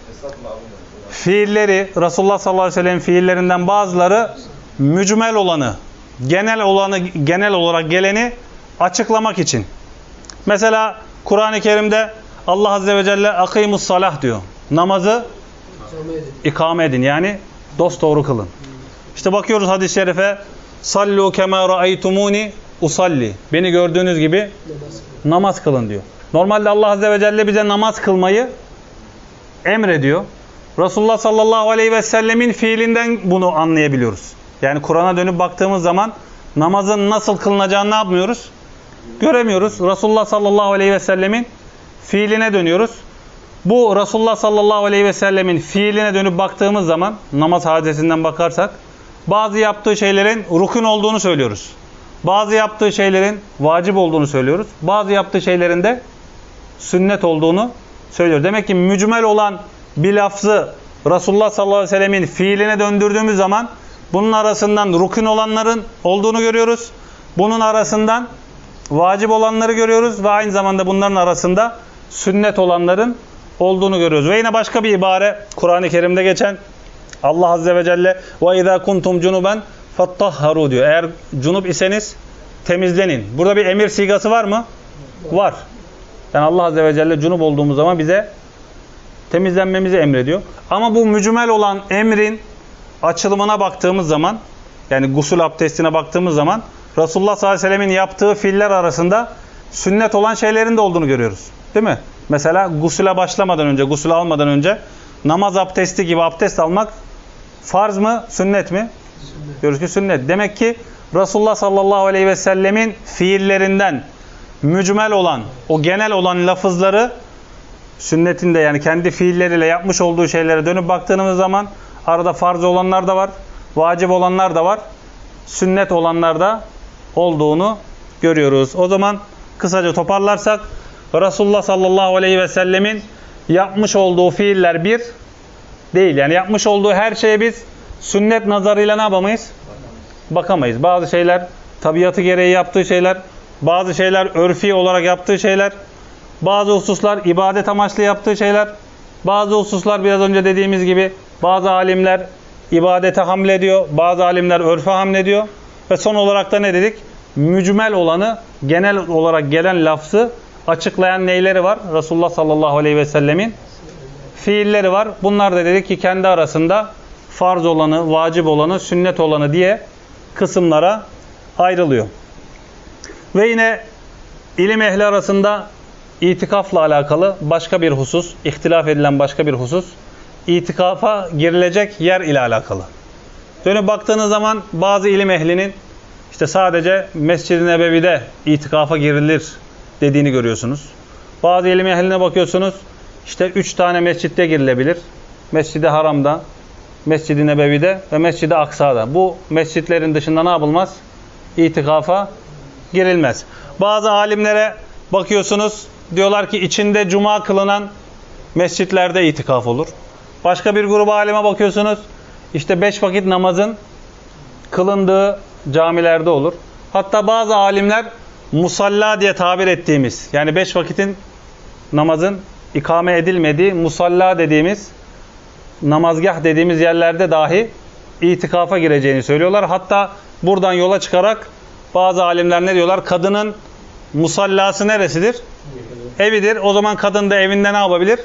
fiilleri, Resulullah sallallahu aleyhi ve sellemin fiillerinden bazıları mücmel olanı, genel olanı, genel olarak geleni açıklamak için. Mesela Kur'an-ı Kerim'de Allah azze ve celle akimus salah diyor. Namazı ikame edin. Yani dosdoğru kılın. İşte bakıyoruz hadis-i şerife, sallu kema ra'aytumuni usalli. Beni gördüğünüz gibi namaz kılın diyor. Normalde Allah azze ve celle bize namaz kılmayı emrediyor. Resulullah sallallahu aleyhi ve sellemin fiilinden bunu anlayabiliyoruz. Yani Kur'an'a dönüp baktığımız zaman namazın nasıl kılınacağını ne yapmıyoruz? Göremiyoruz. Resulullah sallallahu aleyhi ve sellemin fiiline dönüyoruz. Bu Resulullah sallallahu aleyhi ve sellemin fiiline dönüp baktığımız zaman, namaz hadisesinden bakarsak, bazı yaptığı şeylerin rukun olduğunu söylüyoruz. Bazı yaptığı şeylerin vacip olduğunu söylüyoruz. Bazı yaptığı şeylerin de sünnet olduğunu söylüyoruz. Demek ki mücmel olan bir lafzı Resulullah sallallahu aleyhi ve sellemin fiiline döndürdüğümüz zaman bunun arasından rukun olanların olduğunu görüyoruz. Bunun arasından vacip olanları görüyoruz ve aynı zamanda bunların arasında sünnet olanların olduğunu görüyoruz. Ve yine başka bir ibare Kur'an-ı Kerim'de geçen, Allah azze ve celle ve izâ kuntum cunuben fattahharu diyor. Eğer cunup iseniz temizlenin. Burada bir emir sigası var mı? Var. Yani Allah azze ve celle cunup olduğumuz zaman bize temizlenmemizi emrediyor. Ama bu mücmel olan emrin açılımına baktığımız zaman, yani gusül abdestine baktığımız zaman Resulullah sallallahu aleyhi ve sellemin yaptığı fiiller arasında sünnet olan şeylerin de olduğunu görüyoruz. Değil mi? Mesela gusüle başlamadan önce, gusül almadan önce namaz abdesti gibi abdest almak farz mı, sünnet mi? Sünnet. Diyoruz ki sünnet. Demek ki Resulullah sallallahu aleyhi ve sellemin fiillerinden mücmel olan, o genel olan lafızları sünnetinde, yani kendi fiilleriyle yapmış olduğu şeylere dönüp baktığımız zaman arada farz olanlar da var, vacip olanlar da var, sünnet olanlar da olduğunu görüyoruz. O zaman kısaca toparlarsak, Resulullah sallallahu aleyhi ve sellemin yapmış olduğu fiiller bir değil. Yani yapmış olduğu her şeye biz sünnet nazarıyla ne yapamayız? Bakamayız. Bazı şeyler tabiatı gereği yaptığı şeyler, bazı şeyler örfi olarak yaptığı şeyler, bazı hususlar ibadet amaçlı yaptığı şeyler, bazı hususlar biraz önce dediğimiz gibi bazı alimler ibadete hamlediyor, bazı alimler örfe hamlediyor ve son olarak da ne dedik? Mücmel olanı, genel olarak gelen lafzı açıklayan neyleri var? Resulullah sallallahu aleyhi ve sellemin fiilleri var. Bunlar da dedik ki kendi arasında farz olanı, vacip olanı, sünnet olanı diye kısımlara ayrılıyor. Ve yine ilim ehli arasında itikafla alakalı başka bir husus, ihtilaf edilen başka bir husus, itikafa girilecek yer ile alakalı. Dönüp baktığınız zaman bazı ilim ehlinin işte sadece Mescid-i Nebevi'de itikafa girilir dediğini görüyorsunuz. Bazı ilim ehline bakıyorsunuz. İşte üç tane mescitte girilebilir. Mescid-i Haram'da, Mescid-i Nebevi'de ve Mescid-i Aksa'da. Bu mescitlerin dışında ne yapılmaz? İtikafa girilmez. Bazı alimlere bakıyorsunuz. Diyorlar ki içinde cuma kılınan mescitlerde itikaf olur. Başka bir gruba alime bakıyorsunuz. İşte beş vakit namazın kılındığı camilerde olur. Hatta bazı alimler musalla diye tabir ettiğimiz, yani beş vakitin namazın ikame edilmediği musalla dediğimiz, namazgah dediğimiz yerlerde dahi itikafa gireceğini söylüyorlar. Hatta buradan yola çıkarak bazı alimler ne diyorlar? Kadının musallası neresidir? Evidir. O zaman kadın da evinde ne yapabilir?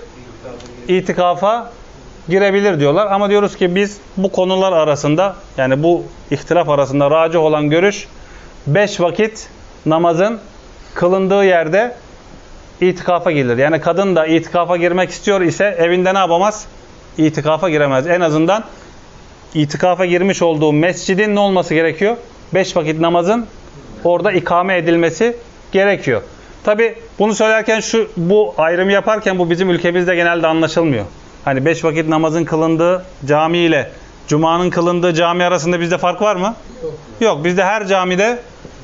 İtikafa girebilir diyorlar. Ama diyoruz ki biz bu konular arasında, yani bu ihtilaf arasında racih olan görüş, beş vakit namazın kılındığı yerde itikafa girilir. Yani kadın da itikafa girmek istiyor ise evinde ne yapamaz? İtikafa giremez. En azından itikafa girmiş olduğu mescidin ne olması gerekiyor? Beş vakit namazın orada ikame edilmesi gerekiyor. Tabi bunu söylerken şu, bu ayrımı yaparken bu bizim ülkemizde genelde anlaşılmıyor. Hani beş vakit namazın kılındığı cami ile Cuma'nın kılındığı cami arasında bizde fark var mı? Yok. Yok. Bizde her camide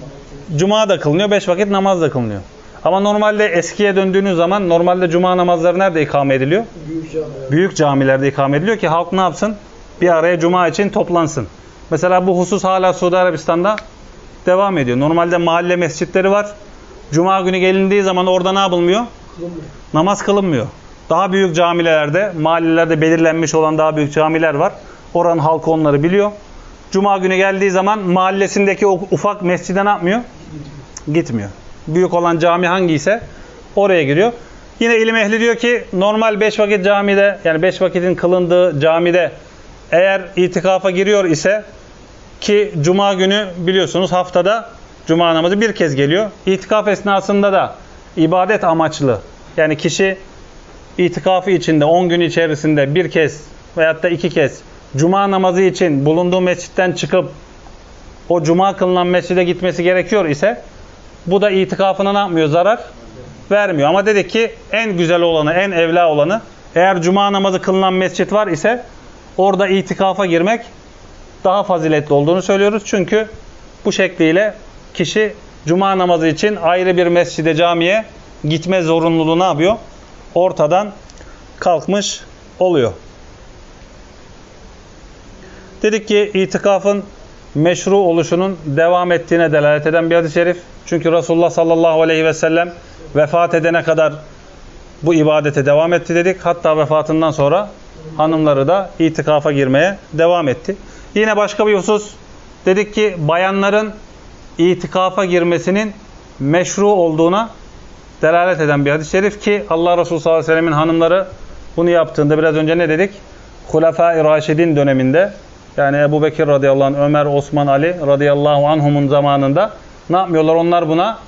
Cuma da kılınıyor, beş vakit namaz da kılınıyor. Ama normalde eskiye döndüğünüz zaman normalde Cuma namazları nerede ikame ediliyor? Büyük camilerde. Büyük camilerde ikame ediliyor ki halk ne yapsın? Bir araya Cuma için toplansın. Mesela bu husus hala Suudi Arabistan'da devam ediyor. Normalde mahalle mescitleri var. Cuma günü gelindiği zaman orada ne yapılmıyor? Kılınmıyor. Namaz kılınmıyor. Daha büyük camilerde, mahallelerde belirlenmiş olan daha büyük camiler var. Oranın halkı onları biliyor. Cuma günü geldiği zaman mahallesindeki o ufak mescide ne yapmıyor? Gitmiyor. Büyük olan cami hangiyse oraya giriyor. Yine ilim ehli diyor ki normal beş vakit camide, yani beş vakitin kılındığı camide eğer itikafa giriyor ise, ki Cuma günü biliyorsunuz haftada Cuma namazı bir kez geliyor. İtikaf esnasında da ibadet amaçlı, yani kişi itikafı içinde on gün içerisinde bir kez veyahut da iki kez Cuma namazı için bulunduğu mescitten çıkıp o Cuma kılınan mescide gitmesi gerekiyor ise bu da itikafına ne yapmıyor? Zarar vermiyor. Ama dedik ki en güzel olanı, en evla olanı, eğer Cuma namazı kılınan mescit var ise orada itikafa girmek daha faziletli olduğunu söylüyoruz. Çünkü bu şekliyle kişi Cuma namazı için ayrı bir mescide, camiye gitme zorunluluğu ne yapıyor? Ortadan kalkmış oluyor. Dedik ki itikafın meşru oluşunun devam ettiğine delalet eden bir hadis-i şerif. Çünkü Resulullah sallallahu aleyhi ve sellem vefat edene kadar bu ibadete devam etti dedik. Hatta vefatından sonra hanımları da itikafa girmeye devam etti. Yine başka bir husus, dedik ki bayanların itikafa girmesinin meşru olduğuna delalet eden bir hadis-i şerif ki Allah Resulü sallallahu aleyhi ve sellemin hanımları bunu yaptığında biraz önce ne dedik? Hulefâ-i Raşidin döneminde, yani Ebu Bekir radıyallahu anh, Ömer, Osman, Ali radıyallahu anhumun zamanında ne yapmıyorlar? Onlar buna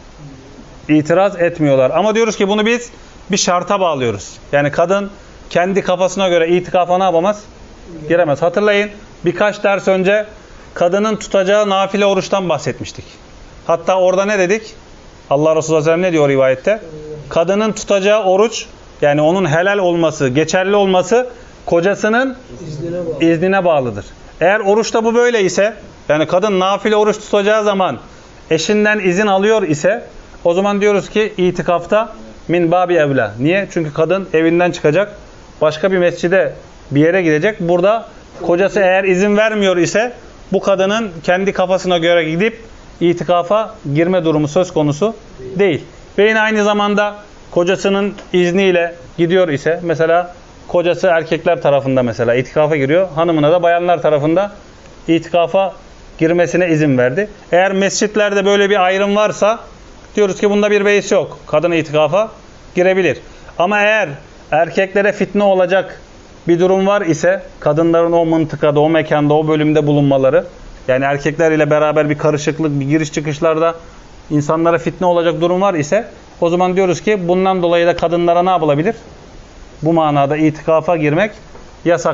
itiraz etmiyorlar. Ama diyoruz ki bunu biz bir şarta bağlıyoruz. Yani kadın kendi kafasına göre itikafa ne yapamaz? Giremez. Hatırlayın, birkaç ders önce kadının tutacağı nafile oruçtan bahsetmiştik. Hatta orada ne dedik? Allah Resulü sallallahu aleyhi ve sellem ne diyor rivayette? Kadının tutacağı oruç, yani onun helal olması, geçerli olması kocasının iznine, bağlı. iznine bağlıdır. Eğer oruçta bu böyle ise, yani kadın nafile oruç tutacağı zaman eşinden izin alıyor ise, o zaman diyoruz ki itikafta min babi evla. Niye? Çünkü kadın evinden çıkacak, başka bir mescide, bir yere gidecek. Burada kocası eğer izin vermiyor ise bu kadının kendi kafasına göre gidip itikafa girme durumu söz konusu değil. Ve yine aynı zamanda kocasının izniyle gidiyor ise, mesela kocası erkekler tarafında mesela itikafa giriyor, hanımına da bayanlar tarafında itikafa girmesine izin verdi. Eğer mescitlerde böyle bir ayrım varsa diyoruz ki bunda bir beis yok. Kadın itikafa girebilir. Ama eğer erkeklere fitne olacak bir durum var ise, kadınların o mıntıkada, o mekanda, o bölümde bulunmaları, yani erkekler ile beraber bir karışıklık, bir giriş çıkışlarda insanlara fitne olacak durum var ise, o zaman diyoruz ki bundan dolayı da kadınlara ne yapılabilir? Bu manada itikafa girmek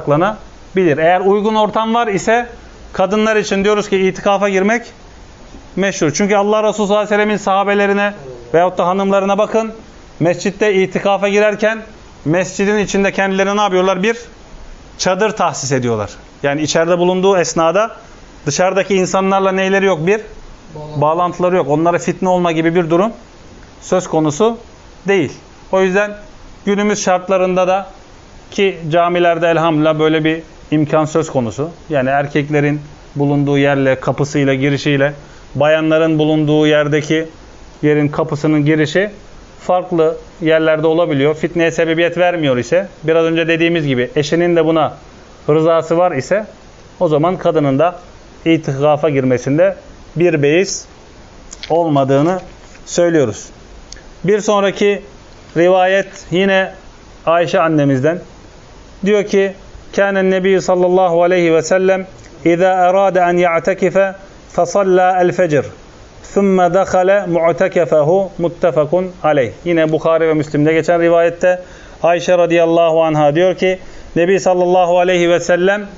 yasaklanabilir. Eğer uygun ortam var ise kadınlar için diyoruz ki itikafa girmek meşhur. Çünkü Allah Resulü sallallahu aleyhi ve sellemin sahabelerine veyahut da hanımlarına bakın. Mescitte itikafa girerken mescidin içinde kendilerine ne yapıyorlar? Bir çadır tahsis ediyorlar. Yani içeride bulunduğu esnada dışarıdaki insanlarla neyleri yok? Bir bağlantıları yok. Onlara fitne olma gibi bir durum söz konusu değil. O yüzden günümüz şartlarında da ki camilerde elhamdülillah böyle bir imkan söz konusu. Yani erkeklerin bulunduğu yerle, kapısıyla, girişiyle bayanların bulunduğu yerdeki yerin kapısının girişi farklı yerlerde olabiliyor. Fitneye sebebiyet vermiyor ise, biraz önce dediğimiz gibi eşinin de buna rızası var ise o zaman kadının da itikafa girmesinde bir beis olmadığını söylüyoruz. Bir sonraki rivayet yine Ayşe annemizden. Diyor ki: "Kânen Nebi sallallahu aleyhi ve sellem izâ erâde en ya'tekife fesallâ el-fecr. Thumma dakhala mu'tekefahu muttefakun aleyh." Yine Bukhari ve Müslim'de geçen rivayette Ayşe radıyallahu anha diyor ki Nebi sallallahu aleyhi ve sellem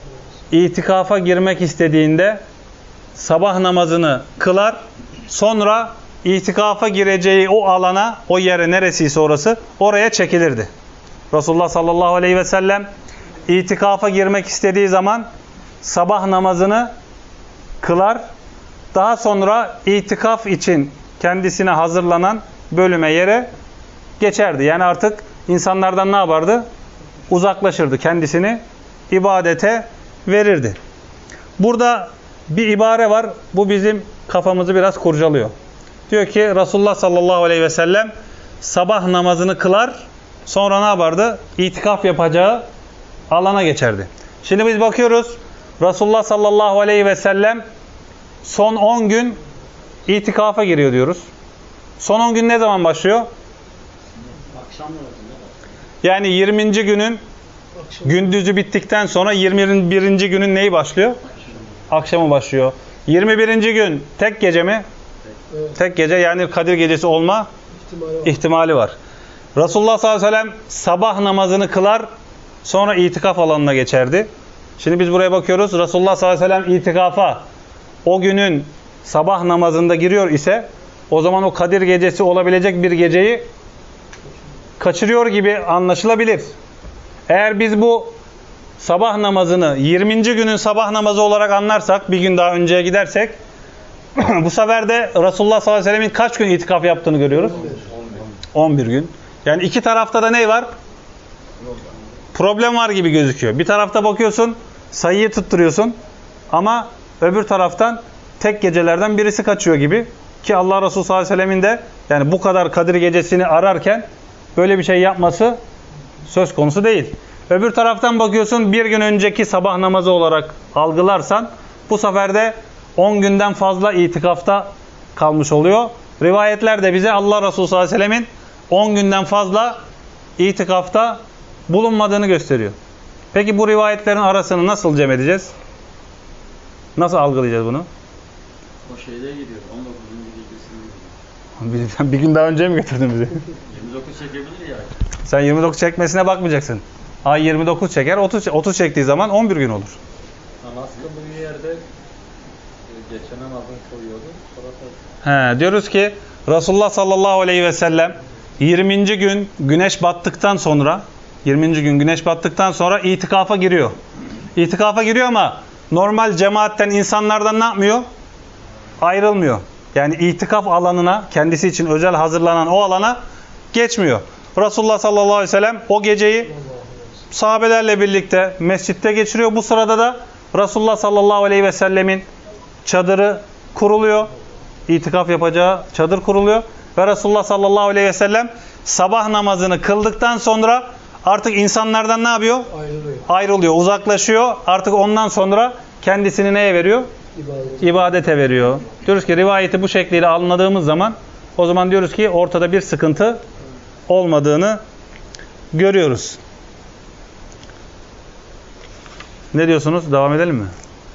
itikafa girmek istediğinde sabah namazını kılar, sonra itikafa gireceği o alana, o yere neresiyse orası, oraya çekilirdi. Resulullah sallallahu aleyhi ve sellem itikafa girmek istediği zaman sabah namazını kılar, daha sonra itikaf için kendisine hazırlanan bölüme, yere geçerdi. Yani artık insanlardan ne yapardı? Uzaklaşırdı. Kendisini ibadete verirdi. Burada bir ibare var. Bu bizim kafamızı biraz kurcalıyor. Diyor ki Resulullah sallallahu aleyhi ve sellem sabah namazını kılar, sonra ne yapardı? İtikaf yapacağı alana geçerdi. Şimdi biz bakıyoruz. Resulullah sallallahu aleyhi ve sellem son on gün itikafa giriyor diyoruz. Son on gün ne zaman başlıyor? Yani yirminci günün gündüzü bittikten sonra yirmi birinci günün neyi başlıyor? Akşamı başlıyor. yirmi birinci gün tek gece mi?
Evet.
Tek gece, yani Kadir gecesi olma
ihtimali var.
ihtimali var. Resulullah sallallahu aleyhi ve sellem sabah namazını kılar, sonra itikaf alanına geçerdi. Şimdi biz buraya bakıyoruz. Resulullah sallallahu aleyhi ve sellem itikafa o günün sabah namazında giriyor ise o zaman o Kadir gecesi olabilecek bir geceyi kaçırıyor gibi anlaşılabilir. Eğer biz bu sabah namazını yirminci günün sabah namazı olarak anlarsak, bir gün daha önceye gidersek bu sefer de Resulullah sallallahu aleyhi ve sellemin kaç gün itikaf yaptığını görüyoruz? on bir gün. Yani iki tarafta da ne var? Problem var gibi gözüküyor. Bir tarafta bakıyorsun, sayıyı tutturuyorsun ama öbür taraftan tek gecelerden birisi kaçıyor gibi. Ki Allah Resulü sallallahu aleyhi ve sellemin de yani bu kadar Kadir gecesini ararken böyle bir şey yapması söz konusu değil. Öbür taraftan bakıyorsun, bir gün önceki sabah namazı olarak algılarsan bu sefer de on günden fazla itikafta kalmış oluyor. Rivayetler de bize Allah Resulü sallallahu aleyhi ve sellemin on günden fazla itikafta bulunmadığını gösteriyor. Peki bu rivayetlerin arasını nasıl cem edeceğiz? Nasıl algılayacağız bunu?
O şeyde gidiyor. on dokuzuncu gecesinde gidiyor.
Bir gün daha önce mi götürdün bizi?
yirmi dokuz çekebilir yani.
Sen yirmi dokuz çekmesine bakmayacaksın. Ay yirmi dokuz çeker, otuz, otuz çektiği zaman on bir gün olur.
Ama aslında bu yerde geçen namazını koyuyordu. Sonra
He, diyoruz ki Resulullah sallallahu aleyhi ve sellem yirminci gün güneş battıktan sonra yirminci gün güneş battıktan sonra itikafa giriyor. İtikafa giriyor ama normal cemaatten, insanlardan ne yapmıyor? Ayrılmıyor. Yani itikaf alanına, kendisi için özel hazırlanan o alana geçmiyor. Resulullah sallallahu aleyhi ve sellem o geceyi sahabelerle birlikte mescitte geçiriyor. Bu sırada da Resulullah sallallahu aleyhi ve sellemin çadırı kuruluyor. İtikaf yapacağı çadır kuruluyor. Ve Resulullah sallallahu aleyhi ve sellem sabah namazını kıldıktan sonra artık insanlardan ne yapıyor?
Ayrılıyor.
Ayrılıyor, uzaklaşıyor. Artık ondan sonra kendisini neye veriyor?
İbadet.
İbadete veriyor. Diyoruz ki rivayeti bu şekliyle anladığımız zaman o zaman diyoruz ki ortada bir sıkıntı olmadığını görüyoruz. Ne diyorsunuz? Devam edelim mi?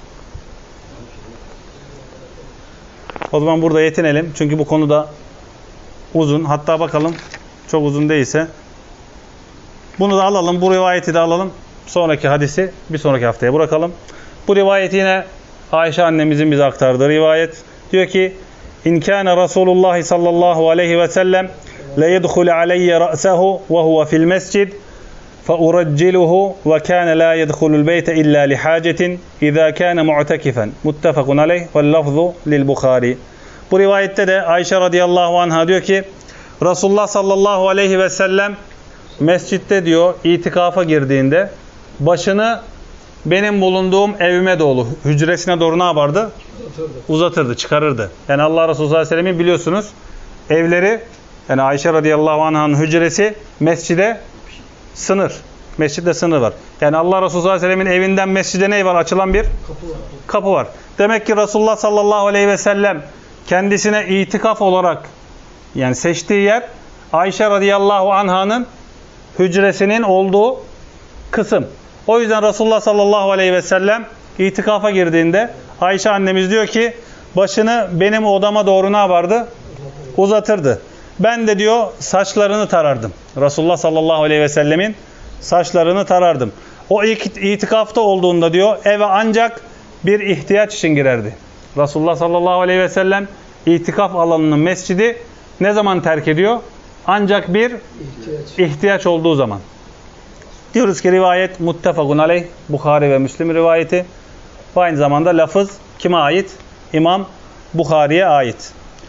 O zaman burada yetinelim. Çünkü bu konu da uzun. Hatta bakalım çok uzun değilse bunu da alalım. Bu rivayeti de alalım. Sonraki hadisi bir sonraki haftaya bırakalım. Bu rivayet yine Ayşe annemizin bize aktardığı rivayet. Diyor ki İn kâne Resulullah sallallahu aleyhi ve sellem le yedhulu aleyye ra'sehu ve huve fil mescid فَاُرَجِّلُهُ وَكَانَ لَا يَدْخُلُ الْبَيْتَ إِلَّا لِحَاجَةٍ اِذَا كَانَ مُعْتَكِفًا مُتَّفَقٌ عَلَيْهِ وَاللَّفْظُ لِلْبُخَارِ. Bu rivayette de Ayşe radıyallahu anha diyor ki Resulullah sallallahu aleyhi ve sellem mescitte diyor itikafa girdiğinde başını benim bulunduğum evime doğru, hücresine doğru ne yapardı? Uzatırdı. Uzatırdı, çıkarırdı. Yani Allah Resulü sallallahu aleyhi ve sellem'in biliyorsunuz evleri, yani Ayşe radıyallahu anh'ın hücresi mescide sınır. Mescitte sınır var. Yani Allah Resulü sallallahu aleyhi ve sellem'in evinden mescide ne var? Açılan bir kapı var. Kapı var. Demek ki Resulullah sallallahu aleyhi ve sellem kendisine itikaf olarak yani seçtiği yer Ayşe radıyallahu anh'ın hücresinin olduğu kısım. O yüzden Resulullah sallallahu aleyhi ve sellem itikafa girdiğinde Ayşe annemiz diyor ki başını benim odama doğru ne yapardı? Uzatırdı. Ben de diyor saçlarını tarardım. Resulullah sallallahu aleyhi ve sellemin saçlarını tarardım. O ilk itikafta olduğunda diyor eve ancak bir ihtiyaç için girerdi. Resulullah sallallahu aleyhi ve sellem itikaf alanının mescidi ne zaman terk ediyor? Ancak bir ihtiyaç, ihtiyaç olduğu zaman. Diyoruz ki rivayet muttefakun aleyh. Bukhari ve Müslim rivayeti. Ve aynı zamanda lafız kime ait? İmam Bukhari'ye ait.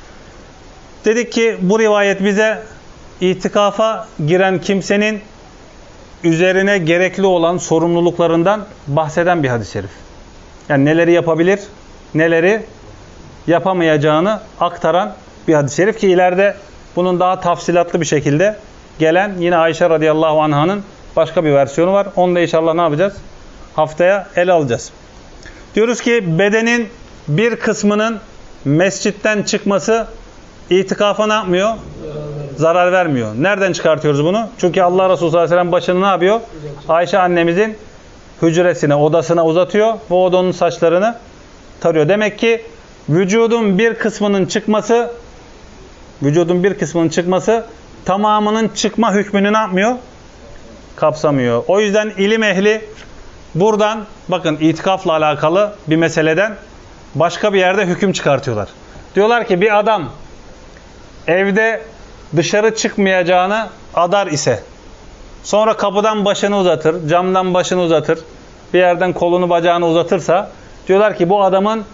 Dedik ki bu rivayet bize itikafa giren kimsenin üzerine gerekli olan sorumluluklarından bahseden bir hadis-i şerif. Yani neleri yapabilir, neleri yapamayacağını aktaran bir hadis-i şerif ki ileride bunun daha tafsilatlı bir şekilde gelen yine Ayşe radıyallahu anh'ın başka bir versiyonu var. Onu da inşallah ne yapacağız? Haftaya ele alacağız. Diyoruz ki bedenin bir kısmının mescitten çıkması itikafa ne yapmıyor? Zarar vermiyor. Nereden çıkartıyoruz bunu? Çünkü Allah Resulü sallallahu aleyhi ve sellem başını ne yapıyor? Ayşe annemizin hücresine, odasına uzatıyor ve odanın saçlarını tarıyor. Demek ki vücudun bir kısmının çıkması vücudun bir kısmının çıkması tamamının çıkma hükmünü ne yapmıyor? Kapsamıyor. O yüzden ilim ehli buradan bakın itikafla alakalı bir meseleden başka bir yerde hüküm çıkartıyorlar. Diyorlar ki bir adam evde dışarı çıkmayacağını adar ise sonra kapıdan başını uzatır, camdan başını uzatır, bir yerden kolunu bacağını uzatırsa diyorlar ki bu adamın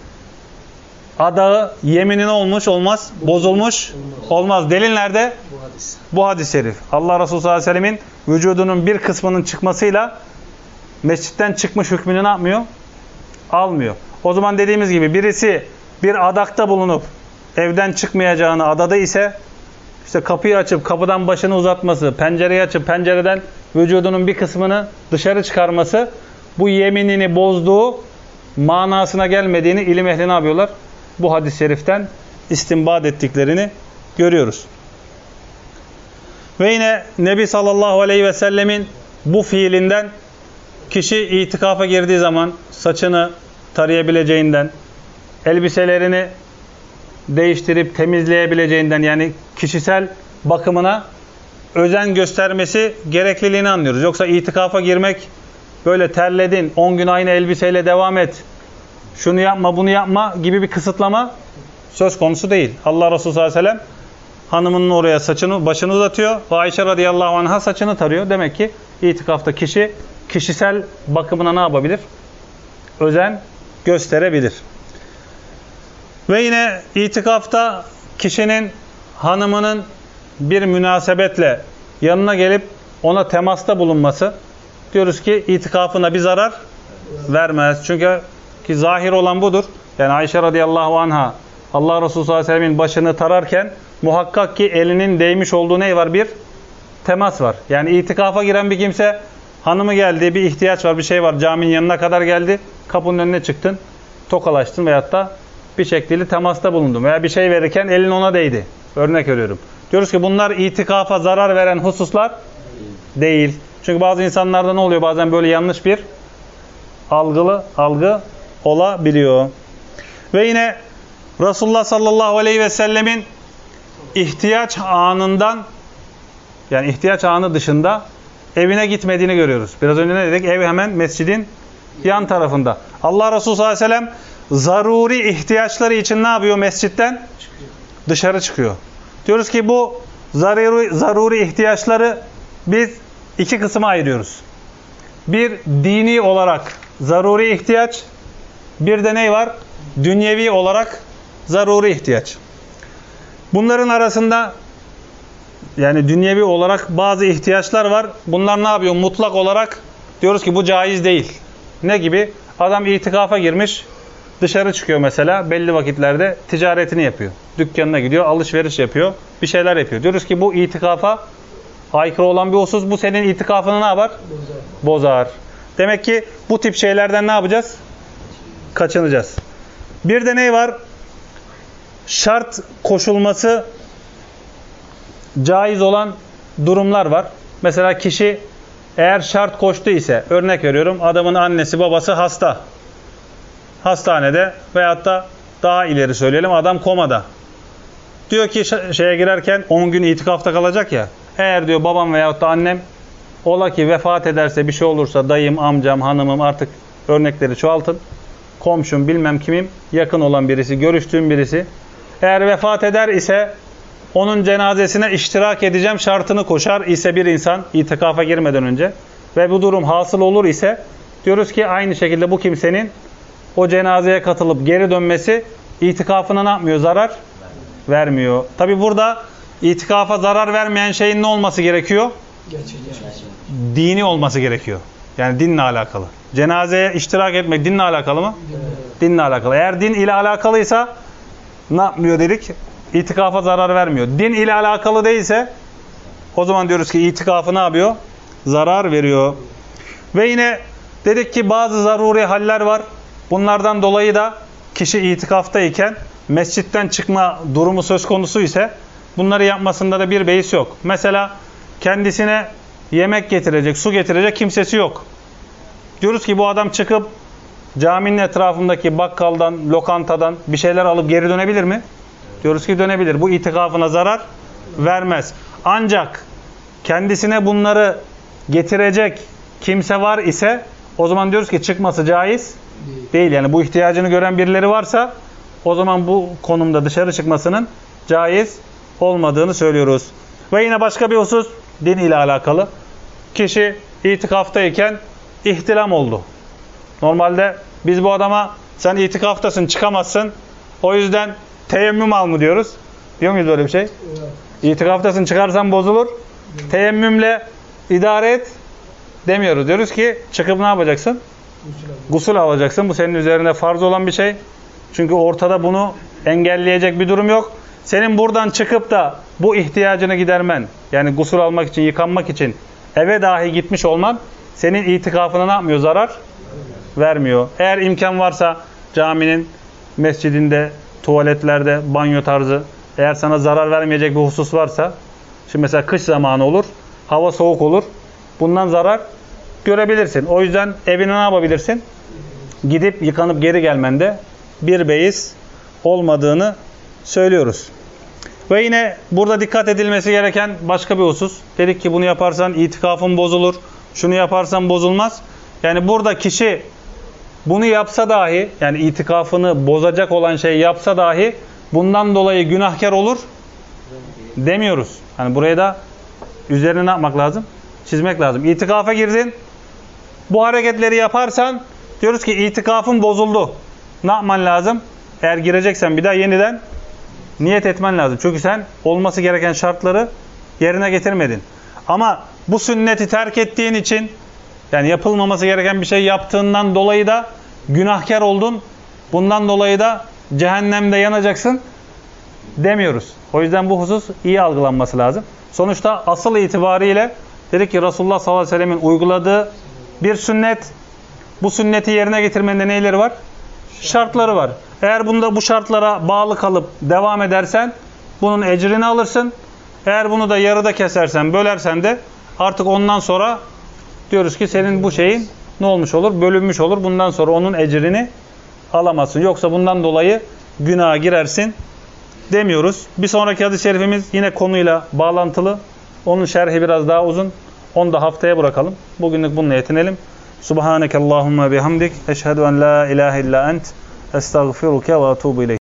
adağı yeminine olmuş olmaz, bozulmuş olmaz. Delil nerede? Bu hadis. Bu hadis-i şerif. Allah Resulü sallallahu aleyhi ve sellemin vücudunun bir kısmının çıkmasıyla mescitten çıkmış hükmünü ne yapmıyor? Almıyor. O zaman dediğimiz gibi birisi bir adakta bulunup evden çıkmayacağını adadı ise işte kapıyı açıp kapıdan başını uzatması, pencereyi açıp pencereden vücudunun bir kısmını dışarı çıkarması bu yeminini bozduğu manasına gelmediğini ilim ehli ne yapıyorlar? Bu hadis-i şeriften istinbat ettiklerini görüyoruz. Ve yine Nebi sallallahu aleyhi ve sellemin bu fiilinden kişi itikafa girdiği zaman saçını tarayabileceğinden, elbiselerini değiştirip temizleyebileceğinden yani kişisel bakımına özen göstermesi gerekliliğini anlıyoruz. Yoksa itikafa girmek böyle terledin, on gün aynı elbiseyle devam et, şunu yapma, bunu yapma gibi bir kısıtlama söz konusu değil. Allah Resulü sallallahu aleyhi ve sellem hanımının oraya saçını, başını uzatıyor ve Ayşe radıyallahu anh'a saçını tarıyor. Demek ki itikafta kişi kişisel bakımına ne yapabilir? Özen gösterebilir. Ve yine itikafta kişinin hanımının bir münasebetle yanına gelip ona temasta bulunması diyoruz ki itikafına bir zarar vermez. Çünkü ki zahir olan budur. Yani Ayşe radıyallahu anha Allah Resulü sallallahu aleyhi ve sellemin başını tararken muhakkak ki elinin değmiş olduğu ne var? Bir temas var. Yani itikafa giren bir kimse hanımı geldi, bir ihtiyaç var, bir şey var. Caminin yanına kadar geldi. Kapının önüne çıktın. Tokalaştın veyahut da bir şekilde temasta bulundun. Veya bir şey verirken elin ona değdi. Örnek veriyorum. Diyoruz ki bunlar itikafa zarar veren hususlar değil. Çünkü bazı insanlarda ne oluyor? Bazen böyle yanlış bir algılı algı olabiliyor. Ve yine Resulullah sallallahu aleyhi ve sellemin ihtiyaç anından yani ihtiyaç anı dışında evine gitmediğini görüyoruz. Biraz önce ne dedik? Ev hemen mescidin yan tarafında. Allah Resulü sallallahu aleyhi ve sellem zaruri ihtiyaçları için ne yapıyor mescitten?
Çıkıyor.
Dışarı çıkıyor. Diyoruz ki bu zaruri, zaruri ihtiyaçları biz iki kısma ayırıyoruz. Bir dini olarak zaruri ihtiyaç, bir de ne var? Dünyevi olarak zaruri ihtiyaç. Bunların arasında yani dünyevi olarak bazı ihtiyaçlar var. Bunlar ne yapıyor? Mutlak olarak diyoruz ki bu caiz değil. Ne gibi? Adam itikafa girmiş, dışarı çıkıyor mesela belli vakitlerde ticaretini yapıyor. Dükkanına gidiyor, alışveriş yapıyor, bir şeyler yapıyor. Diyoruz ki bu itikafa aykırı olan bir husus. Bu senin itikafını ne yapar?
Bozar.
Bozar. Demek ki bu tip şeylerden ne yapacağız? Kaçınacağız. Bir de ne var? Şart koşulması caiz olan durumlar var. Mesela kişi eğer şart koştu ise, örnek veriyorum, adamın annesi babası hasta. Hastanede veyahut da daha ileri söyleyelim adam komada. Diyor ki şeye girerken on gün itikafta kalacak ya. Eğer diyor babam veyahut da annem ola ki vefat ederse, bir şey olursa, dayım, amcam, hanımım, artık örnekleri çoğaltın. Komşum, bilmem kimim, yakın olan birisi, görüştüğüm birisi. Eğer vefat eder ise onun cenazesine iştirak edeceğim şartını koşar ise bir insan itikafa girmeden önce ve bu durum hasıl olur ise diyoruz ki aynı şekilde bu kimsenin o cenazeye katılıp geri dönmesi itikafına ne yapmıyor? Zarar vermiyor. Tabi burada itikafa zarar vermeyen şeyin ne olması gerekiyor?
Geçici.
Dini olması gerekiyor. Yani dinle alakalı. Cenazeye iştirak etmek dinle alakalı mı?
Evet.
Dinle alakalı. Eğer din ile alakalıysa ne yapmıyor dedik? İtikafa zarar vermiyor. Din ile alakalı değilse o zaman diyoruz ki itikafı ne yapıyor? Zarar veriyor. Ve yine dedik ki bazı zaruri haller var. Bunlardan dolayı da kişi itikaftayken mescitten çıkma durumu söz konusu ise bunları yapmasında da bir beis yok. Mesela kendisine yemek getirecek, su getirecek kimsesi yok. Diyoruz ki bu adam çıkıp caminin etrafındaki bakkaldan, lokantadan bir şeyler alıp geri dönebilir mi? Diyoruz ki dönebilir. Bu itikafına zarar vermez. Ancak kendisine bunları getirecek kimse var ise o zaman diyoruz ki çıkması caiz
Değil.
değil. Yani bu ihtiyacını gören birileri varsa o zaman bu konumda dışarı çıkmasının caiz olmadığını söylüyoruz. Ve yine başka bir husus din ile alakalı. Kişi itikaftayken ihtilam oldu. Normalde biz bu adama sen itikaftasın çıkamazsın o yüzden teyemmüm al mı diyoruz? Diyor muyuz böyle bir şey?
Evet.
İtikaftasın çıkarsan bozulur. Teyemmümle idare et demiyoruz. Diyoruz ki çıkıp ne yapacaksın?
Gusül alıyor.
Gusül alacaksın. Bu senin üzerine farz olan bir şey. Çünkü ortada bunu engelleyecek bir durum yok. Senin buradan çıkıp da bu ihtiyacını gidermen, yani gusül almak için, yıkanmak için eve dahi gitmiş olman senin itikafına ne yapmıyor? Zarar vermiyor. Eğer imkan varsa caminin, mescidinde, tuvaletlerde, banyo tarzı eğer sana zarar vermeyecek bir husus varsa, şimdi mesela kış zamanı olur, hava soğuk olur, bundan zarar görebilirsin. O yüzden evine ne yapabilirsin? Gidip yıkanıp geri gelmende bir beis olmadığını söylüyoruz. Ve yine burada dikkat edilmesi gereken başka bir husus. Dedik ki bunu yaparsan itikafın bozulur, şunu yaparsan bozulmaz. Yani burada kişi bunu yapsa dahi, yani itikafını bozacak olan şeyi yapsa dahi bundan dolayı günahkar olur demiyoruz. Hani buraya da üzerine ne yapmak lazım? Çizmek lazım. İtikafa girdin, bu hareketleri yaparsan diyoruz ki itikafın bozuldu. Ne yapman lazım? Eğer gireceksen bir daha yeniden niyet etmen lazım. Çünkü sen olması gereken şartları yerine getirmedin. Ama bu sünneti terk ettiğin için, yani yapılmaması gereken bir şey yaptığından dolayı da günahkar oldun. Bundan dolayı da cehennemde yanacaksın demiyoruz. O yüzden bu husus iyi algılanması lazım. Sonuçta asıl itibariyle dedik ki Resulullah sallallahu aleyhi ve sellemin uyguladığı bir sünnet. Bu sünneti yerine getirmenin de neyleri var? Şartları var. Eğer bunda bu şartlara bağlı kalıp devam edersen bunun ecrini alırsın. Eğer bunu da yarıda kesersen, bölersen de artık ondan sonra diyoruz ki senin bu şeyin ne olmuş olur? Bölünmüş olur. Bundan sonra onun ecrini alamazsın. Yoksa bundan dolayı günaha girersin demiyoruz. Bir sonraki hadis-i şerifimiz yine konuyla bağlantılı. Onun şerhi biraz daha uzun. Onu da haftaya bırakalım. Bugünlük bununla yetinelim. Subhaneke Allahumma bihamdik. Eşhedü en la ilahe illa ent. Estağfiruke ve etûbü ileyk.